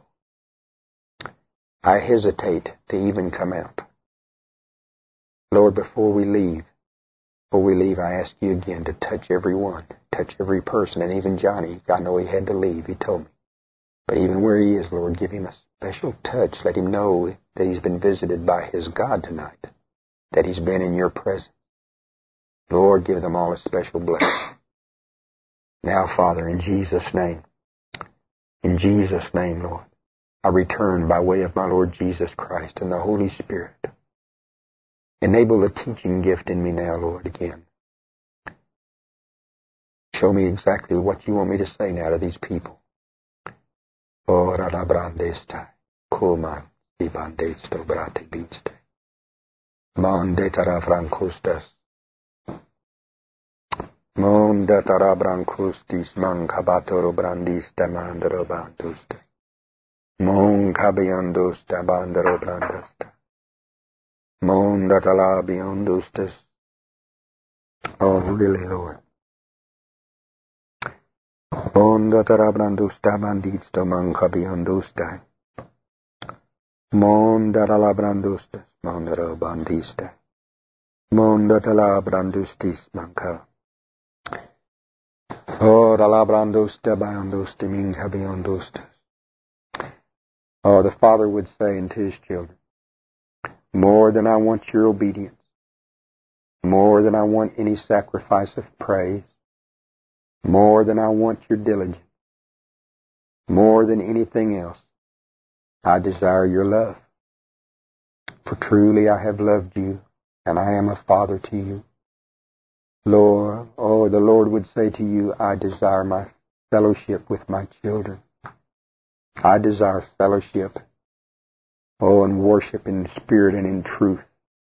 I hesitate to even come out. Lord, before we leave, before we leave, I ask you again to touch everyone, touch every person, and even Johnny. I know he had to leave, he told me. But even where he is, Lord, give him a special touch. Let him know that he's been visited by his God tonight, that he's been in your presence. Lord, give them all a special blessing. Now, Father, in Jesus' name, in Jesus' name, Lord, I return by way of my Lord Jesus Christ and the Holy Spirit. Enable the teaching gift in me now, Lord, again. Show me exactly what you want me to say now to these people. Ora la brandesta, kuman, di bandesto brate biste. Mondetara francostas. Mondatara brancostis man cabatoro brandista mandero bantuste. Mon cabiandosta bandero brandasta. Mondatala biondustes. Oh, really, Lord. Mondatara brandusta banditsto man cabiandosta. Mondatala brandustes. Mondero bandista. Mondatala brandustis manca. Oh, the labrandosta bandosta means habiondostas. Oh, the Father would say unto his children, more than I want your obedience, more than I want any sacrifice of praise, more than I want your diligence, more than anything else, I desire your love. For truly I have loved you, and I am a father to you. Lord, oh, the Lord would say to you, I desire my fellowship with my children. I desire fellowship, oh, and worship in spirit and in truth.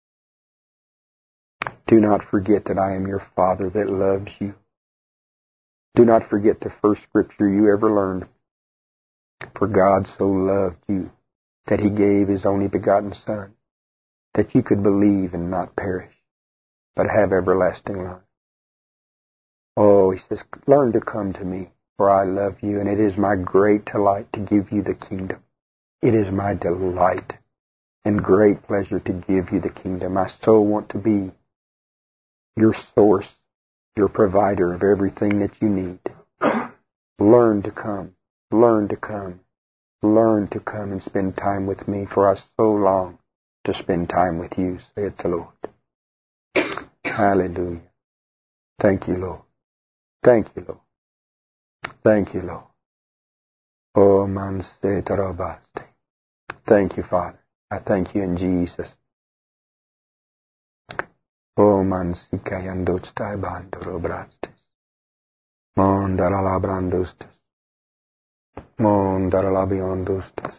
Do not forget that I am your Father that loves you. Do not forget the first scripture you ever learned. For God so loved you that he gave his only begotten Son, that you could believe and not perish, but have everlasting life. Oh, he says, learn to come to me, for I love you, and it is my great delight to give you the kingdom. It is my delight and great pleasure to give you the kingdom. I so want to be your source, your provider of everything that you need. Learn to come, learn to come, learn to come and spend time with me, for I so long to spend time with you, saith the Lord. Hallelujah. Thank you, Lord. Thank you, Lord. Thank you, Lord. Oh, man, se tarabaste. Thank you, Father. I thank you in Jesus. Oh, man, si kayandostai bandoro brastes. Mondara labrandostes. Mondara labiondostes.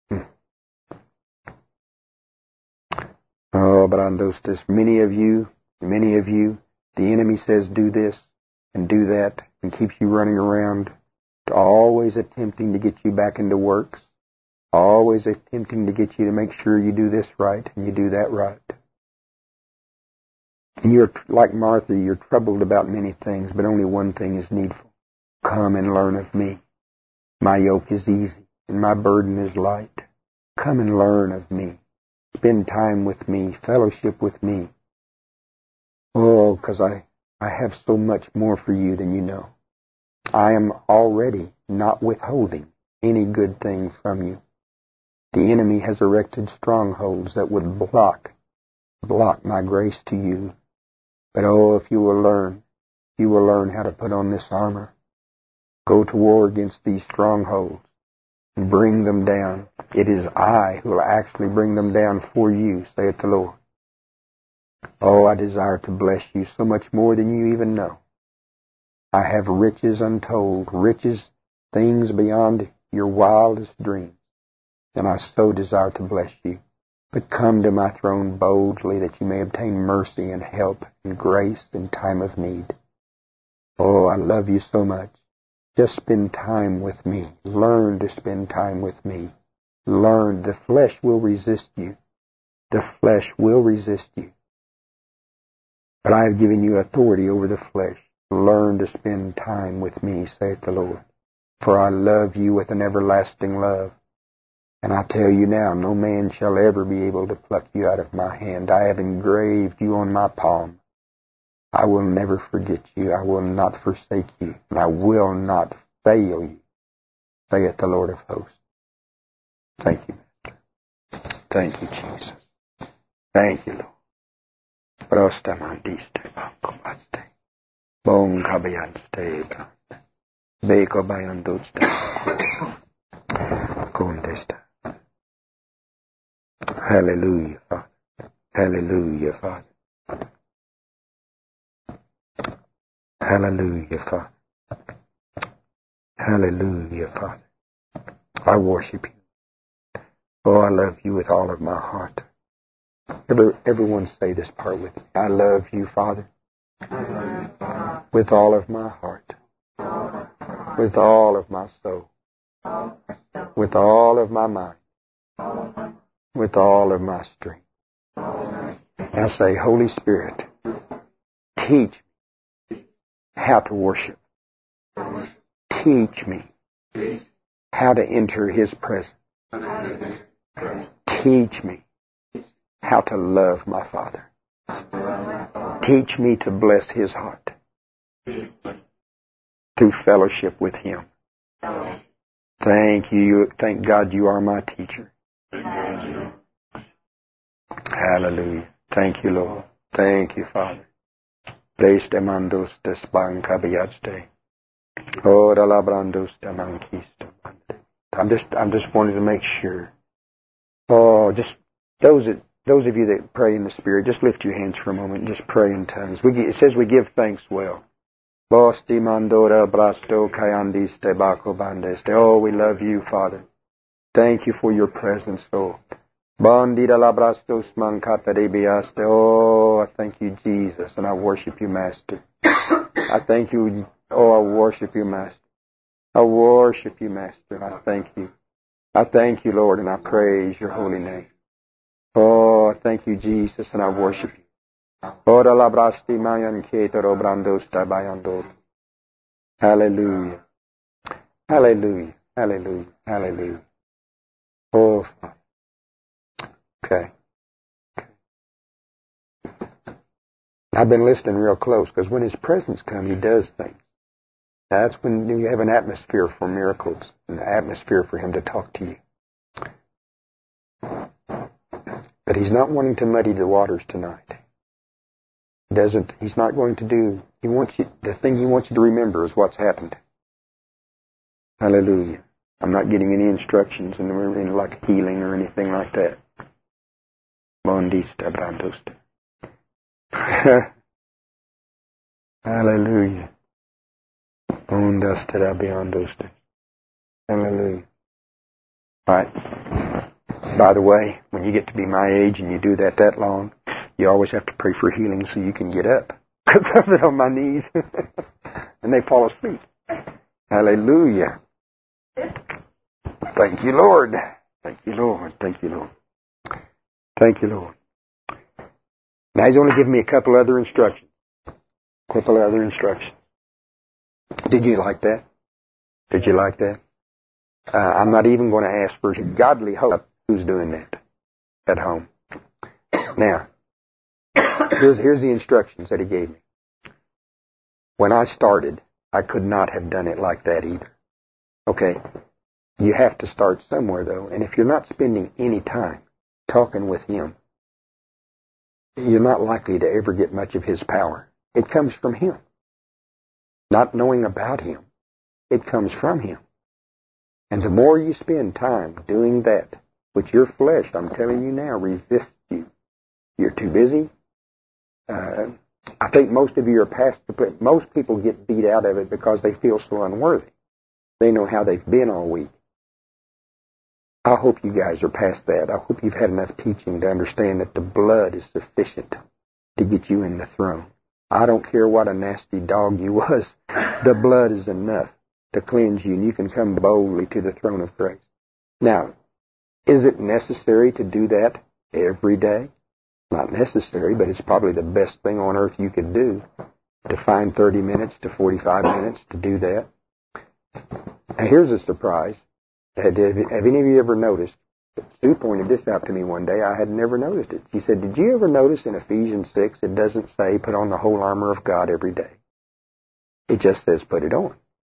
Oh, brandostes. Many of you, many of you, the enemy says do this and do that, and keeps you running around, always attempting to get you back into works, always attempting to get you to make sure you do this right and you do that right. And you're like Martha, you're troubled about many things, but only one thing is needful. Come and learn of me. My yoke is easy and my burden is light. Come and learn of me. spend time with me, fellowship with me. Oh, because I, I have so much more for you than you know. I am already not withholding any good thing from you. The enemy has erected strongholds that would block, block my grace to you. But oh, if you will learn, you will learn how to put on this armor. Go to war against these strongholds and bring them down. It is I who will actually bring them down for you, saith the Lord. Oh, I desire to bless you so much more than you even know. I have riches untold, riches, things beyond your wildest dreams. And I so desire to bless you. But come to my throne boldly that you may obtain mercy and help and grace in time of need. Oh, I love you so much. Just spend time with me. Learn to spend time with me. Learn. The flesh will resist you. The flesh will resist you. But I have given you authority over the flesh. Learn to spend time with me, saith the Lord. For I love you with an everlasting love. And I tell you now, no man shall ever be able to pluck you out of my hand. I have engraved you on my palm. I will never forget you. I will not forsake you. And I will not fail you, saith the Lord of hosts. Thank you, Master. Thank you, Jesus. Thank you, Lord. Prostamandiste bankobaste. Bon kabayanste brande. Beko bayanduste. Kondesta. Hallelujah, Father. Hallelujah, Father. Hallelujah, Father. Hallelujah, Father. I worship you. Oh, I love you with all of my heart. Every, everyone say this part with me. I love you, Father, with all of my heart, with all of my soul, with all of my mind, with all of my strength. Now say, Holy Spirit, teach me how to worship. Teach me how to enter His presence. Teach me how to love my Father. Teach me to bless His heart through fellowship with Him. Thank you. Thank God you are my teacher. Hallelujah. Thank you, Lord. Thank you, Father. I'm just, I'm just wanting to make sure. Oh, just those that, those of you that pray in the Spirit, just lift your hands for a moment and just pray in tongues. We, it says we give thanks well. Oh, we love you, Father. Thank you for your presence, oh. Oh, I thank you, Jesus, and I worship you, Master. I thank you. Oh, I worship you, Master. I worship you, Master, and I thank you. I thank you, Lord, and I praise your holy name. Oh, I thank you, Jesus, and I worship you. Hallelujah. Hallelujah. Hallelujah. Hallelujah. Oh, Father. Okay. I've been listening real close because when His presence comes, He does things. That's when you have an atmosphere for miracles, an atmosphere for Him to talk to you. But He's not wanting to muddy the waters tonight. He doesn't. He's not going to do. He wants you. The thing He wants you to remember is what's happened. Hallelujah. I'm not getting any instructions in, in like healing or anything like that. Bondista brandosta. Hallelujah. Bondasta beyondosta. Hallelujah. All right. By the way, when you get to be my age and you do that that long, you always have to pray for healing so you can get up. Because I've been on my knees and they fall asleep. Hallelujah. Thank you, Lord. Thank you, Lord. Thank you, Lord. Thank you, Lord. Now He's only given me a couple other instructions. A couple other instructions. Did you like that? Did you like that? Uh, I'm not even going to ask for godly hope. Who's doing that at home? Now, here's, here's the instructions that he gave me. When I started, I could not have done it like that either. Okay? You have to start somewhere, though. And if you're not spending any time talking with him, you're not likely to ever get much of his power. It comes from him. Not knowing about him, it comes from him. And the more you spend time doing that, which your flesh, I'm telling you now, resists you. You're too busy. Uh, I think most of you are past the point. Most people get beat out of it because they feel so unworthy. They know how they've been all week. I hope you guys are past that. I hope you've had enough teaching to understand that the blood is sufficient to get you in the throne. I don't care what a nasty dog you was. The blood is enough to cleanse you, and you can come boldly to the throne of grace. Now, is it necessary to do that every day? Not necessary, but it's probably the best thing on earth you could do, to find thirty minutes to forty-five minutes to do that. Now, here's a surprise. Have any of you ever noticed? Sue pointed this out to me one day. I had never noticed it. She said, did you ever notice in Ephesians six, it doesn't say put on the whole armor of God every day. It just says put it on.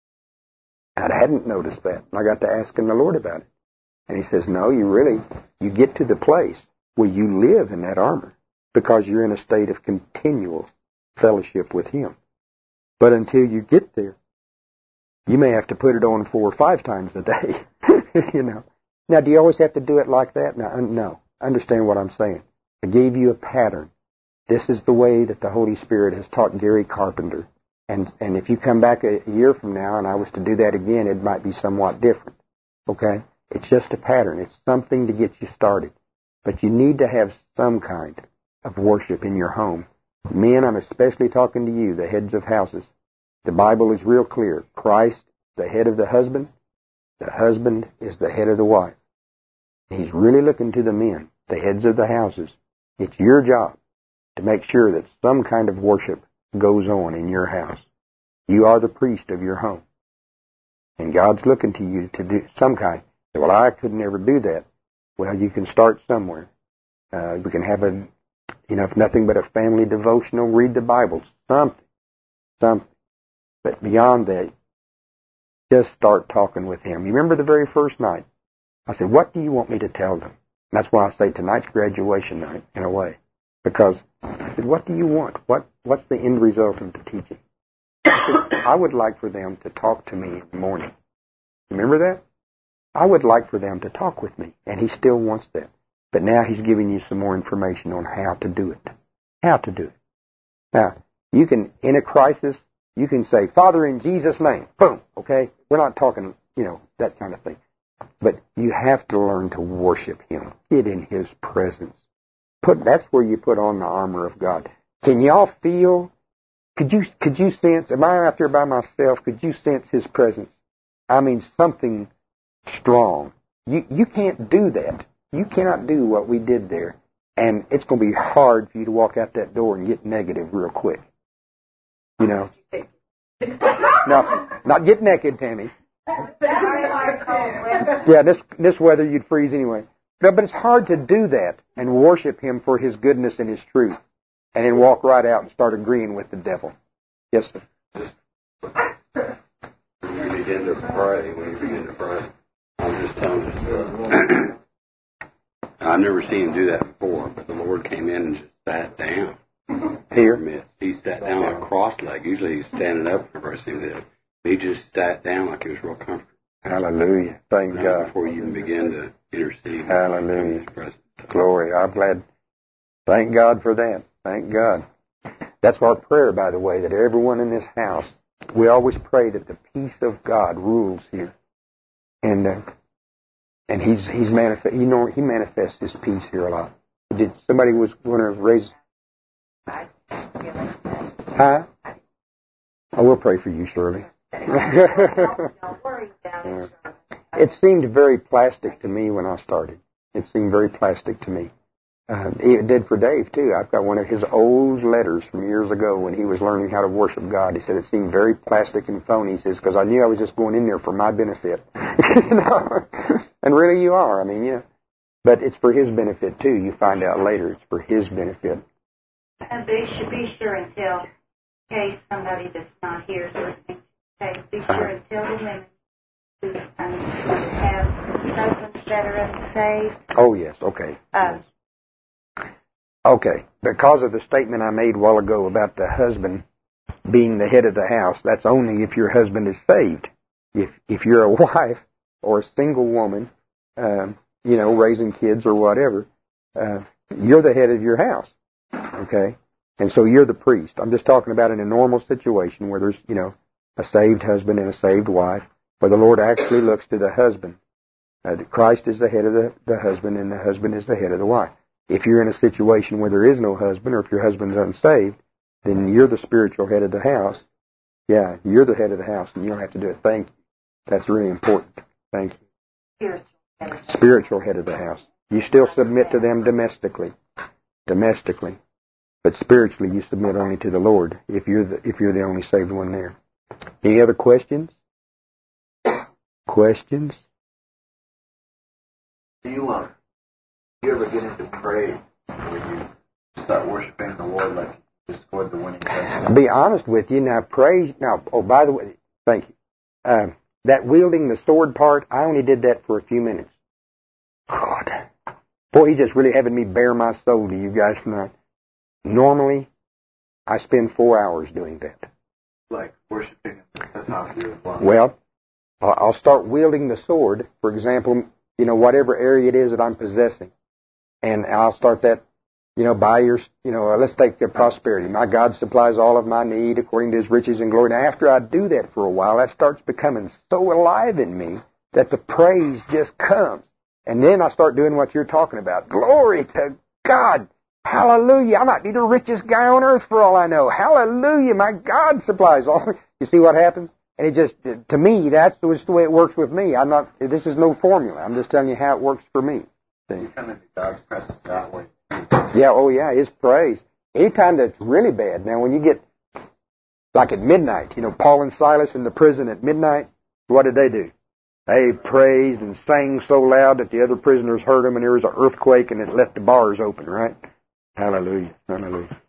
I hadn't noticed that. I got to asking the Lord about it. And he says, no, you really, you get to the place where you live in that armor because you're in a state of continual fellowship with him. But until you get there, you may have to put it on four or five times a day, you know. Now, do you always have to do it like that? No, no. Understand what I'm saying. I gave you a pattern. This is the way that the Holy Spirit has taught Gary Carpenter. And and if you come back a year from now and I was to do that again, it might be somewhat different. Okay? It's just a pattern. It's something to get you started. But you need to have some kind of worship in your home. Men, I'm especially talking to you, the heads of houses. The Bible is real clear. Christ, the head of the husband, the husband is the head of the wife. He's really looking to the men, the heads of the houses. It's your job to make sure that some kind of worship goes on in your house. You are the priest of your home. And God's looking to you to do some kind. Well, I could never do that. Well, you can start somewhere. Uh, we can have a, you know, if nothing but a family devotional, read the Bible, something, something. But beyond that, just start talking with him. You remember the very first night? I said, what do you want me to tell them? And that's why I say tonight's graduation night, in a way. Because I said, what do you want? What What's the end result of the teaching? I said, I would like for them to talk to me in the morning. Remember that? I would like for them to talk with me. And he still wants that. But now he's giving you some more information on how to do it. How to do it. Now, you can, in a crisis, you can say, Father, in Jesus' name. Boom. Okay? We're not talking, you know, that kind of thing. But you have to learn to worship him. Get in his presence. Put That's where you put on the armor of God. Can y'all feel, could you could you sense, am I out there by myself, could you sense his presence? I mean, something strong. You You can't do that. You cannot do what we did there. And it's going to be hard for you to walk out that door and get negative real quick. You know? No, not get naked, Tammy. Yeah, this this weather you'd freeze anyway. No, but it's hard to do that and worship him for his goodness and his truth, and then walk right out and start agreeing with the devil. Yes, sir. When you begin to pray, when you begin to pray, I'm just telling you, uh, I've never seen him do that before, but the Lord came in and just sat down. Here? He sat down like cross-legged. Usually he's standing up for the first thing that he just sat down like he was real comfortable. Hallelujah. Thank God. Before you even begin to intercede. Hallelujah. Glory. I'm glad. Thank God for that. Thank God. That's our prayer, by the way, that everyone in this house, we always pray that the peace of God rules here. And uh, and he's he's manifest. You know, he manifests his peace here a lot. Did somebody was going to raise? Huh? I will pray for you, Shirley. It seemed very plastic to me when I started. It seemed very plastic to me. Uh, it did for Dave, too. I've got one of his old letters from years ago when he was learning how to worship God. He said it seemed very plastic and phony. He says, because I knew I was just going in there for my benefit. You know? And really you are. I mean, you know, But it's for his benefit, too. You find out later it's for his benefit. And they should be sure and tell, in case somebody that's not here is listening, okay, be sure and tell the women who um, have husbands that are unsaved. Oh, yes, okay. Um, Okay, because of the statement I made a while ago about the husband being the head of the house, that's only if your husband is saved. If if you're a wife or a single woman, um, you know, raising kids or whatever, uh, you're the head of your house, okay? And so you're the priest. I'm just talking about in a normal situation where there's, you know, a saved husband and a saved wife, where the Lord actually looks to the husband. Uh, Christ is the head of the, the husband, and the husband is the head of the wife. If you're in a situation where there is no husband, or if your husband's unsaved, then you're the spiritual head of the house. Yeah, you're the head of the house, and you don't have to do it. Thank you. That's really important. Thank you. Spiritual. Spiritual head of the house. You still submit to them domestically. Domestically. But spiritually, you submit only to the Lord if you're the, if you're the only saved one there. Any other questions? Questions? Do you um, do you ever get into praise where you start worshiping the Lord like you just scored the winning touchdown? I'll be honest with you. Now, praise. Now, oh, by the way, thank you. Uh, that wielding the sword part, I only did that for a few minutes. God. Boy, he's just really having me bare my soul to you guys tonight. Normally, I spend four hours doing that. Like worshiping, that's not you as well. Well, I'll start wielding the sword, for example, you know, whatever area it is that I'm possessing. And I'll start that, you know, by your, you know, uh, let's take the prosperity. My God supplies all of my need according to his riches and glory. Now, after I do that for a while, that starts becoming so alive in me that the praise just comes. And then I start doing what you're talking about. Glory to God. Hallelujah. I might be the richest guy on earth for all I know. Hallelujah. My God supplies all. You see what happens? And it just, to me, that's just the way it works with me. I'm not, this is no formula. I'm just telling you how it works for me. See? You come into God's presence that way. Yeah, oh yeah, it's praise. Anytime that's really bad. Now, when you get, like at midnight, you know, Paul and Silas in the prison at midnight, what did they do? They praised and sang so loud that the other prisoners heard them, and there was an earthquake, and it left the bars open, right? Hallelujah, hallelujah.